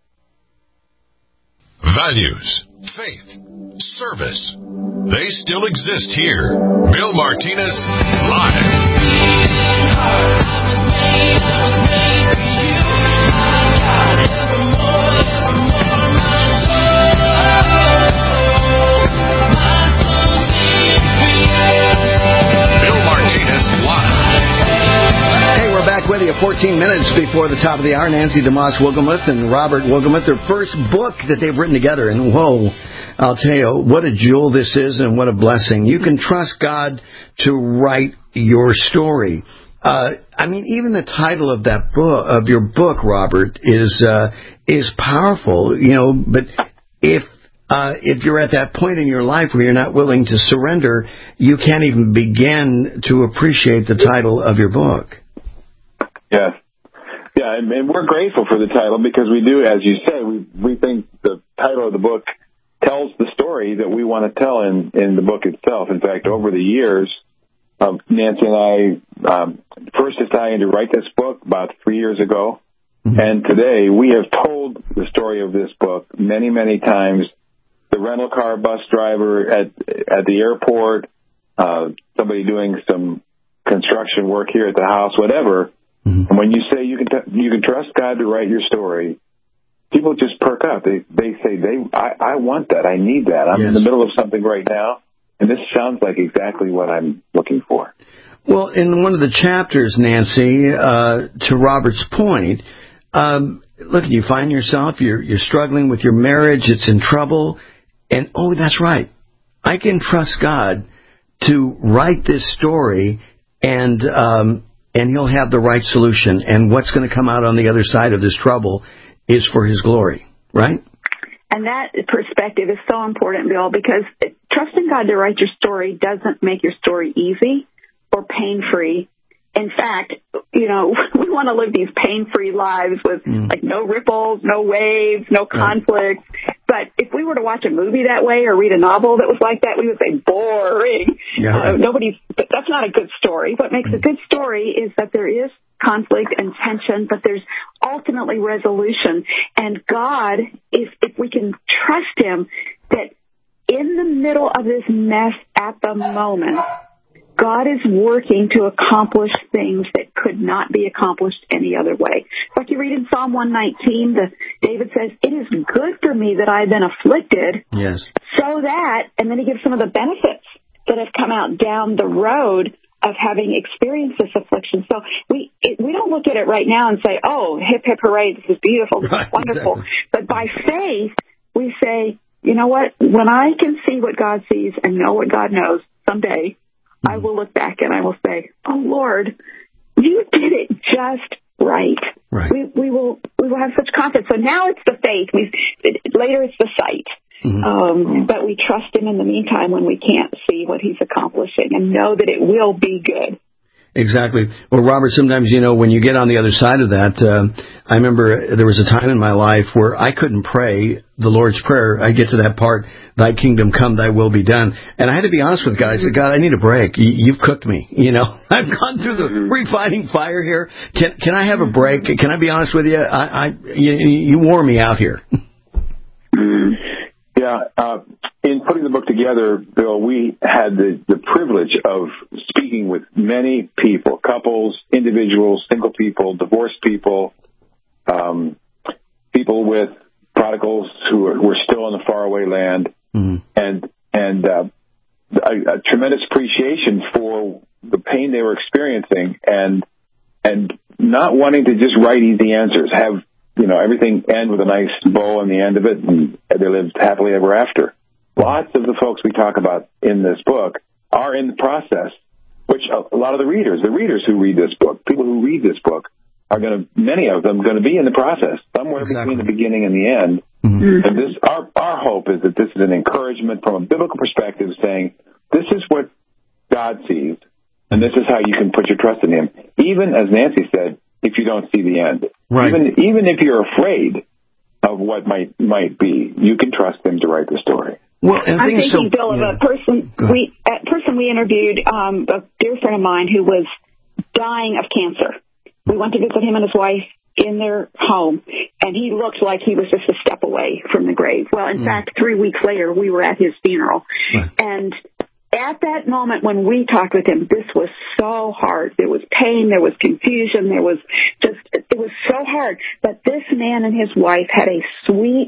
Values, faith, service. They still exist here. Bill Martinez, live. Bill Martinez, live. Hey, we're back with you fourteen minutes before the top of the hour. Nancy DeMoss Wolgemuth and Robert Wolgemuth, their first book that they've written together. And whoa, I'll tell you, what a jewel this is and what a blessing. You can trust God to write your story. Uh, I mean, even the title of that book, of your book, Robert, is uh, is powerful. You know, but if uh, if you're at that point in your life where you're not willing to surrender, you can't even begin to appreciate the title of your book. Yes. Yeah, and, and we're grateful for the title because we do, as you say, we we think the title of the book tells the story that we want to tell in, in the book itself. In fact, over the years, um, Nancy and I um, first decided to write this book about three years ago, mm-hmm. and today we have told the story of this book many, many times. The rental car bus driver at at the airport, uh, somebody doing some construction work here at the house, whatever. Mm-hmm. And when you say you can t- you can trust God to write your story, people just perk up. They they say they I, I want that. I need that. I'm yes. in the middle of something right now, and this sounds like exactly what I'm looking for. Well, in one of the chapters, Nancy, uh, to Robert's point, um, look, you find yourself you're you're struggling with your marriage. It's in trouble, and oh, that's right. I can trust God to write this story, and um, and He'll have the right solution. And what's going to come out on the other side of this trouble is for His glory, right? And that perspective is so important, Bill, because trusting God to write your story doesn't make your story easy or pain-free. In fact, you know, we want to live these pain-free lives with, mm. like, no ripples, no waves, no conflict. Right. But if we were to watch a movie that way or read a novel that was like that, we would say, boring. Yeah, right. uh, nobody's, but that's not a good story. What makes mm. a good story is that there is conflict and tension, but there's ultimately resolution. And God, if, if we can trust Him that in the middle of this mess at the moment, God is working to accomplish things that could not be accomplished any other way. Like you read in Psalm one nineteen, the, David says, it is good for me that I've been afflicted. Yes. So that, and then he gives some of the benefits that have come out down the road of having experienced this affliction. So we it, we don't look at it right now and say, oh, hip, hip, hooray, this is beautiful, this right, is wonderful. Exactly. But by faith, we say, you know what? When I can see what God sees and know what God knows someday, mm-hmm. I will look back and I will say, oh, Lord, you did it just right. Right. We, we will we will have such confidence. So now it's the faith. We, later it's the sight. Mm-hmm. Um, but we trust him in the meantime when we can't see what he's accomplishing and know that it will be good. Exactly. Well, Robert, sometimes, you know, when you get on the other side of that, uh, I remember there was a time in my life where I couldn't pray the Lord's Prayer. I get to that part, thy kingdom come, thy will be done. And I had to be honest with God. I said, God, I need a break. You, you've cooked me. You know, I've gone through the refining fire here. Can can I have a break? Can I be honest with you? I, I you, you wore me out here. Yeah. Uh, in putting the book together, Bill, we had the, the privilege of speaking with many people, couples, individuals, single people, divorced people, um, people with prodigals who are, who are still in the faraway land, mm-hmm. and and uh, a, a tremendous appreciation for the pain they were experiencing, and and not wanting to just write easy answers, have you know everything end with a nice bow on the end of it, and they lived happily ever after. Lots of the folks we talk about in this book are in the process, which a lot of the readers, the readers who read this book, people who read this book, are going to, many of them, going to be in the process, somewhere exactly. between the beginning and the end. Mm-hmm. And this, our, our hope is that this is an encouragement from a biblical perspective, saying this is what God sees, and this is how you can put your trust in Him. Even, as Nancy said, if you don't see the end, right. even even if you're afraid of what might might be, you can trust Him to write the story. Well, I'm thinking, so, Bill, yeah. of a person we a person we interviewed, um, a dear friend of mine who was dying of cancer. We went to visit him and his wife in their home, and he looked like he was just a step away from the grave. Well, in mm. fact, three weeks later, we were at his funeral. Right. And at that moment when we talked with him, this was so hard. There was pain, there was confusion, there was just, it was so hard. But this man and his wife had a sweet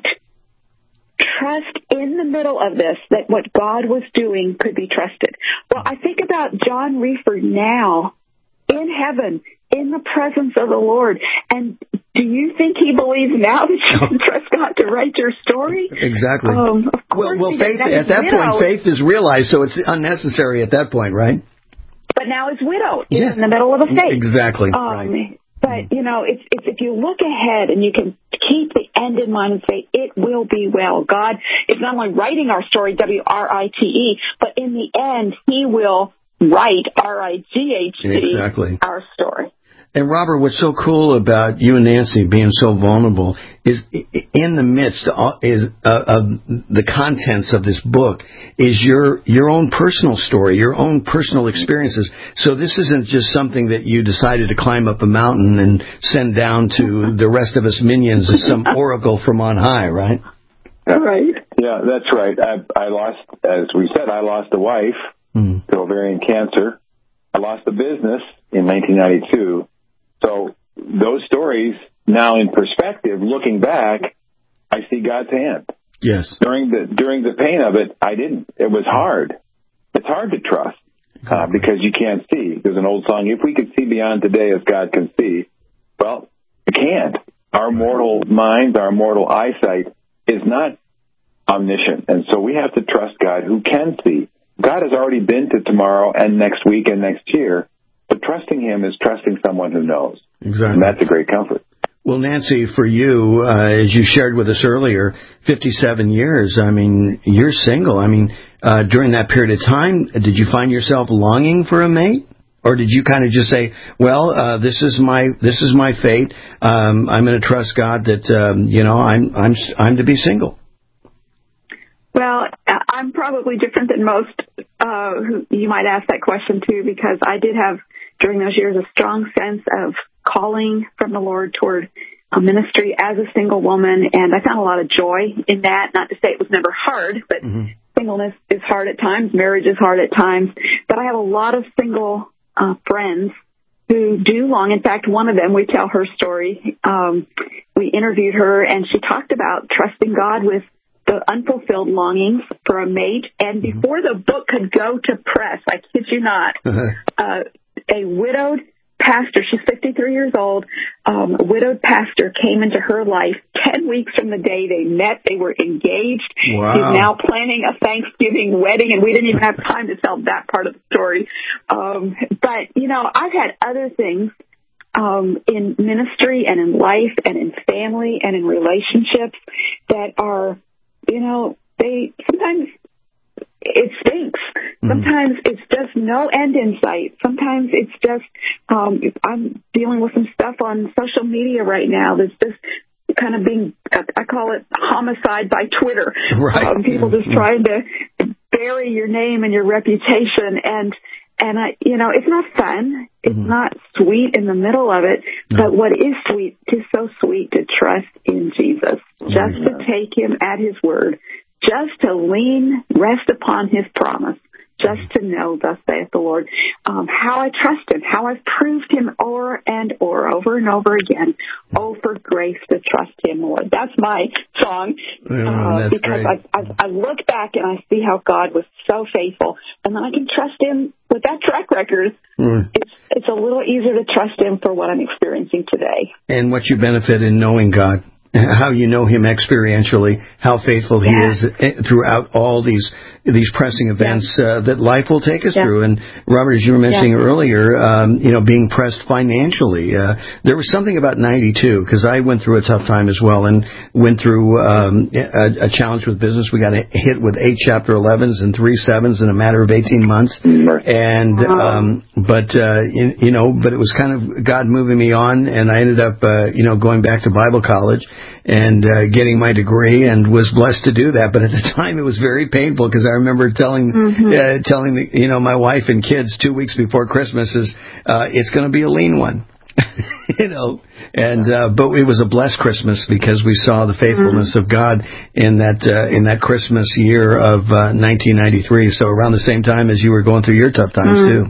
trust in the middle of this, that what God was doing could be trusted. Well, I think about John Reeford now in heaven, in the presence of the Lord. And do you think he believes now that you can trust God to write your story? Exactly. Um, of well, course well faith that at that widow, point, faith is realized, so it's unnecessary at that point, right? But now his widow is yeah. in the middle of a faith. Exactly. Um, right. But, you know, it's, it's, if you look ahead and you can keep the end in mind and say, it will be well. God is not only writing our story, W R I T E, but in the end, He will write, R I G H T, exactly. our story. And Robert, what's so cool about you and Nancy being so vulnerable is in the midst of, is, uh, of the contents of this book is your your own personal story, your own personal experiences. So this isn't just something that you decided to climb up a mountain and send down to the rest of us minions as some oracle from on high, right? Right. Yeah, that's right. I, I lost, as we said, I lost a wife mm. to ovarian cancer. I lost a business in nineteen ninety-two. So those stories, now in perspective, looking back, I see God's hand. Yes. During the during the pain of it, I didn't. It was hard. It's hard to trust uh, because you can't see. There's an old song, if we could see beyond today as God can see. Well, you can't. Our mortal minds, our mortal eyesight is not omniscient. And so we have to trust God who can see. God has already been to tomorrow and next week and next year. But trusting Him is trusting someone who knows. Exactly. And that's a great comfort. Well, Nancy, for you, uh, as you shared with us earlier, fifty-seven years, I mean, you're single. I mean, uh, during that period of time, did you find yourself longing for a mate? Or did you kind of just say, well, uh, this is my this is my fate. Um, I'm going to trust God that, um, you know, I'm I'm I'm to be single. Well, I'm probably different than most uh, who you might ask that question to, because I did have, during those years, a strong sense of calling from the Lord toward a ministry as a single woman, and I found a lot of joy in that. Not to say it was never hard, but mm-hmm. singleness is hard at times, marriage is hard at times. But I have a lot of single uh, friends who do long. In fact, one of them, we tell her story. Um, we interviewed her, and she talked about trusting God with the unfulfilled longings for a mate. And before the book could go to press, I kid you not, uh, a widowed pastor, she's fifty-three years old, um, a widowed pastor, came into her life ten weeks from the day they met. They were engaged. Wow. He's now planning a Thanksgiving wedding, and we didn't even have time to tell that part of the story. Um, but, you know, I've had other things um, in ministry and in life and in family and in relationships that are, you know, they sometimes it stinks. Sometimes it's just no end in sight. Sometimes it's just, um, I'm dealing with some stuff on social media right now that's just kind of being, I call it homicide by Twitter. Right. Um, people just trying to bury your name and your reputation. And, and I, you know, it's not fun. It's mm-hmm. not sweet in the middle of it. No. But what is sweet, it is so sweet to trust in Jesus, just mm-hmm. to take him at his word. Just to lean, rest upon his promise, just to know, thus saith the Lord, um, how I trust him, how I've proved him o'er and o'er, over and over again. Oh, for grace to trust him, Lord. That's my song, yeah, uh, that's because great. I, I, I look back and I see how God was so faithful, and then I can trust him with that track record. Mm. It's it's a little easier to trust him for what I'm experiencing today. And what you benefit in knowing God. How you know him experientially, how faithful he yeah. is throughout all these these pressing events yeah. uh, that life will take us yeah. through. And Robert, as you were mentioning yeah. earlier, um, you know, being pressed financially, uh, there was something about ninety-two, because I went through a tough time as well, and went through um, a, a challenge with business. We got hit with eight Chapter elevens and three sevens in a matter of eighteen months. And um, but uh, you, you know, but it was kind of God moving me on, and I ended up uh, you know going back to Bible college and uh, getting my degree, and was blessed to do that. But at the time, it was very painful, because I remember telling mm-hmm. uh, telling the, you know my wife and kids two weeks before Christmas is uh, it's going to be a lean one, you know. And uh, but it was a blessed Christmas, because we saw the faithfulness mm-hmm. of God in that uh, in that Christmas year of uh, nineteen ninety-three. So around the same time as you were going through your tough times mm-hmm. too.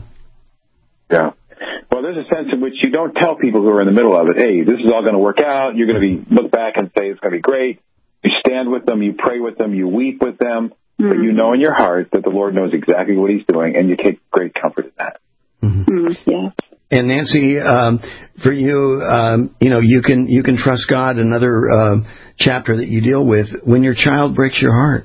Yeah. Well, there's a sense in which you don't tell people who are in the middle of it, hey, this is all going to work out. You're going to be look back and say it's going to be great. You stand with them, you pray with them, you weep with them, mm-hmm. but you know in your heart that the Lord knows exactly what he's doing, and you take great comfort in that. Mm-hmm. Mm-hmm. Yeah. And Nancy, um, for you, um, you know, you can you can trust God. Another uh, chapter that you deal with when your child breaks your heart.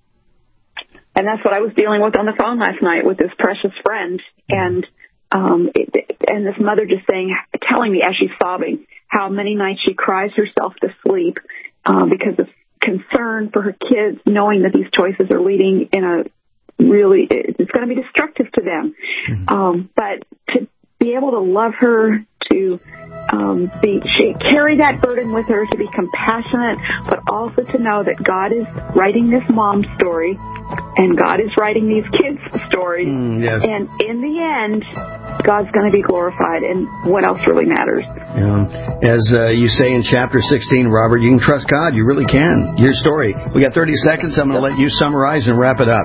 And that's what I was dealing with on the phone last night with this precious friend, and um, it, and this mother just saying, telling me as she's sobbing, how many nights she cries herself to sleep uh, because of concern for her kids, knowing that these choices are leading in a really, it's going to be destructive to them. Mm-hmm. Um, but to be able to love her, to um, be, she carry that burden with her, to be compassionate, but also to know that God is writing this mom's story, and God is writing these kids' stories, mm, yes. and in the end, God's going to be glorified, and what else really matters? Yeah. As uh, you say in chapter sixteen, Robert, you can trust God. You really can. Your story. We got thirty seconds. I'm going to let you summarize and wrap it up.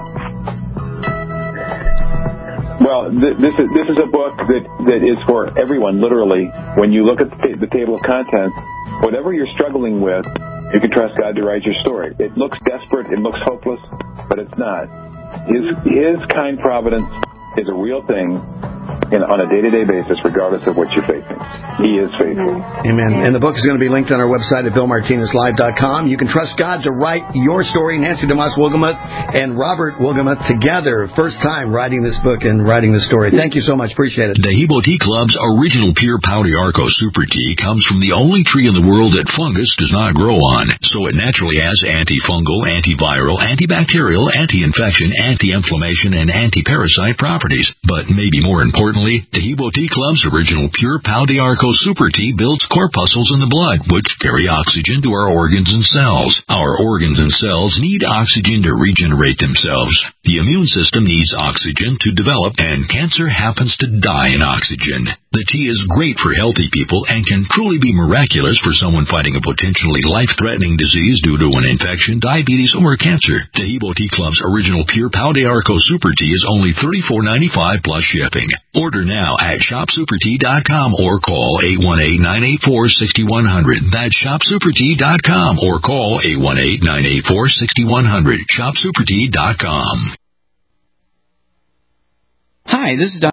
Well, th- this is this is a book that, that is for everyone, literally. When you look at the, ta- the table of contents, whatever you're struggling with, you can trust God to write your story. It looks desperate, it looks hopeless, but it's not. His His kind providence is a real thing in, on a day-to-day basis, regardless of what you're facing. He is faithful. Amen. And the book is going to be linked on our website at bill martinez live dot com. You can trust God to write your story. Nancy DeMoss Wolgemuth and Robert Wolgemuth together, first time writing this book and writing this story. Thank you so much. Appreciate it. The Hebo Tea Club's original pure Pau d'Arco Super Tea comes from the only tree in the world that fungus does not grow on. So it naturally has antifungal, antiviral, antibacterial, anti-infection, anti-inflammation, and anti-parasite properties. But maybe more importantly, the Hebo Tea Club's original pure Pau d'Arco Super Tea builds corpuscles in the blood, which carry oxygen to our organs and cells. Our organs and cells need oxygen to regenerate themselves. The immune system needs oxygen to develop, and cancer happens to die in oxygen. The tea is great for healthy people and can truly be miraculous for someone fighting a potentially life-threatening disease due to an infection, diabetes, or cancer. The Hebo Tea Club's original pure Pau d'Arco Super Tea is only thirty-four ninety-five plus shipping. Order now at shop super tea dot com or call eight one eight, nine eight four, six one zero zero. That's shop super tea dot com or call eight one eight, nine eight four, six one zero zero. shop super tea dot com. Hi, this is Doctor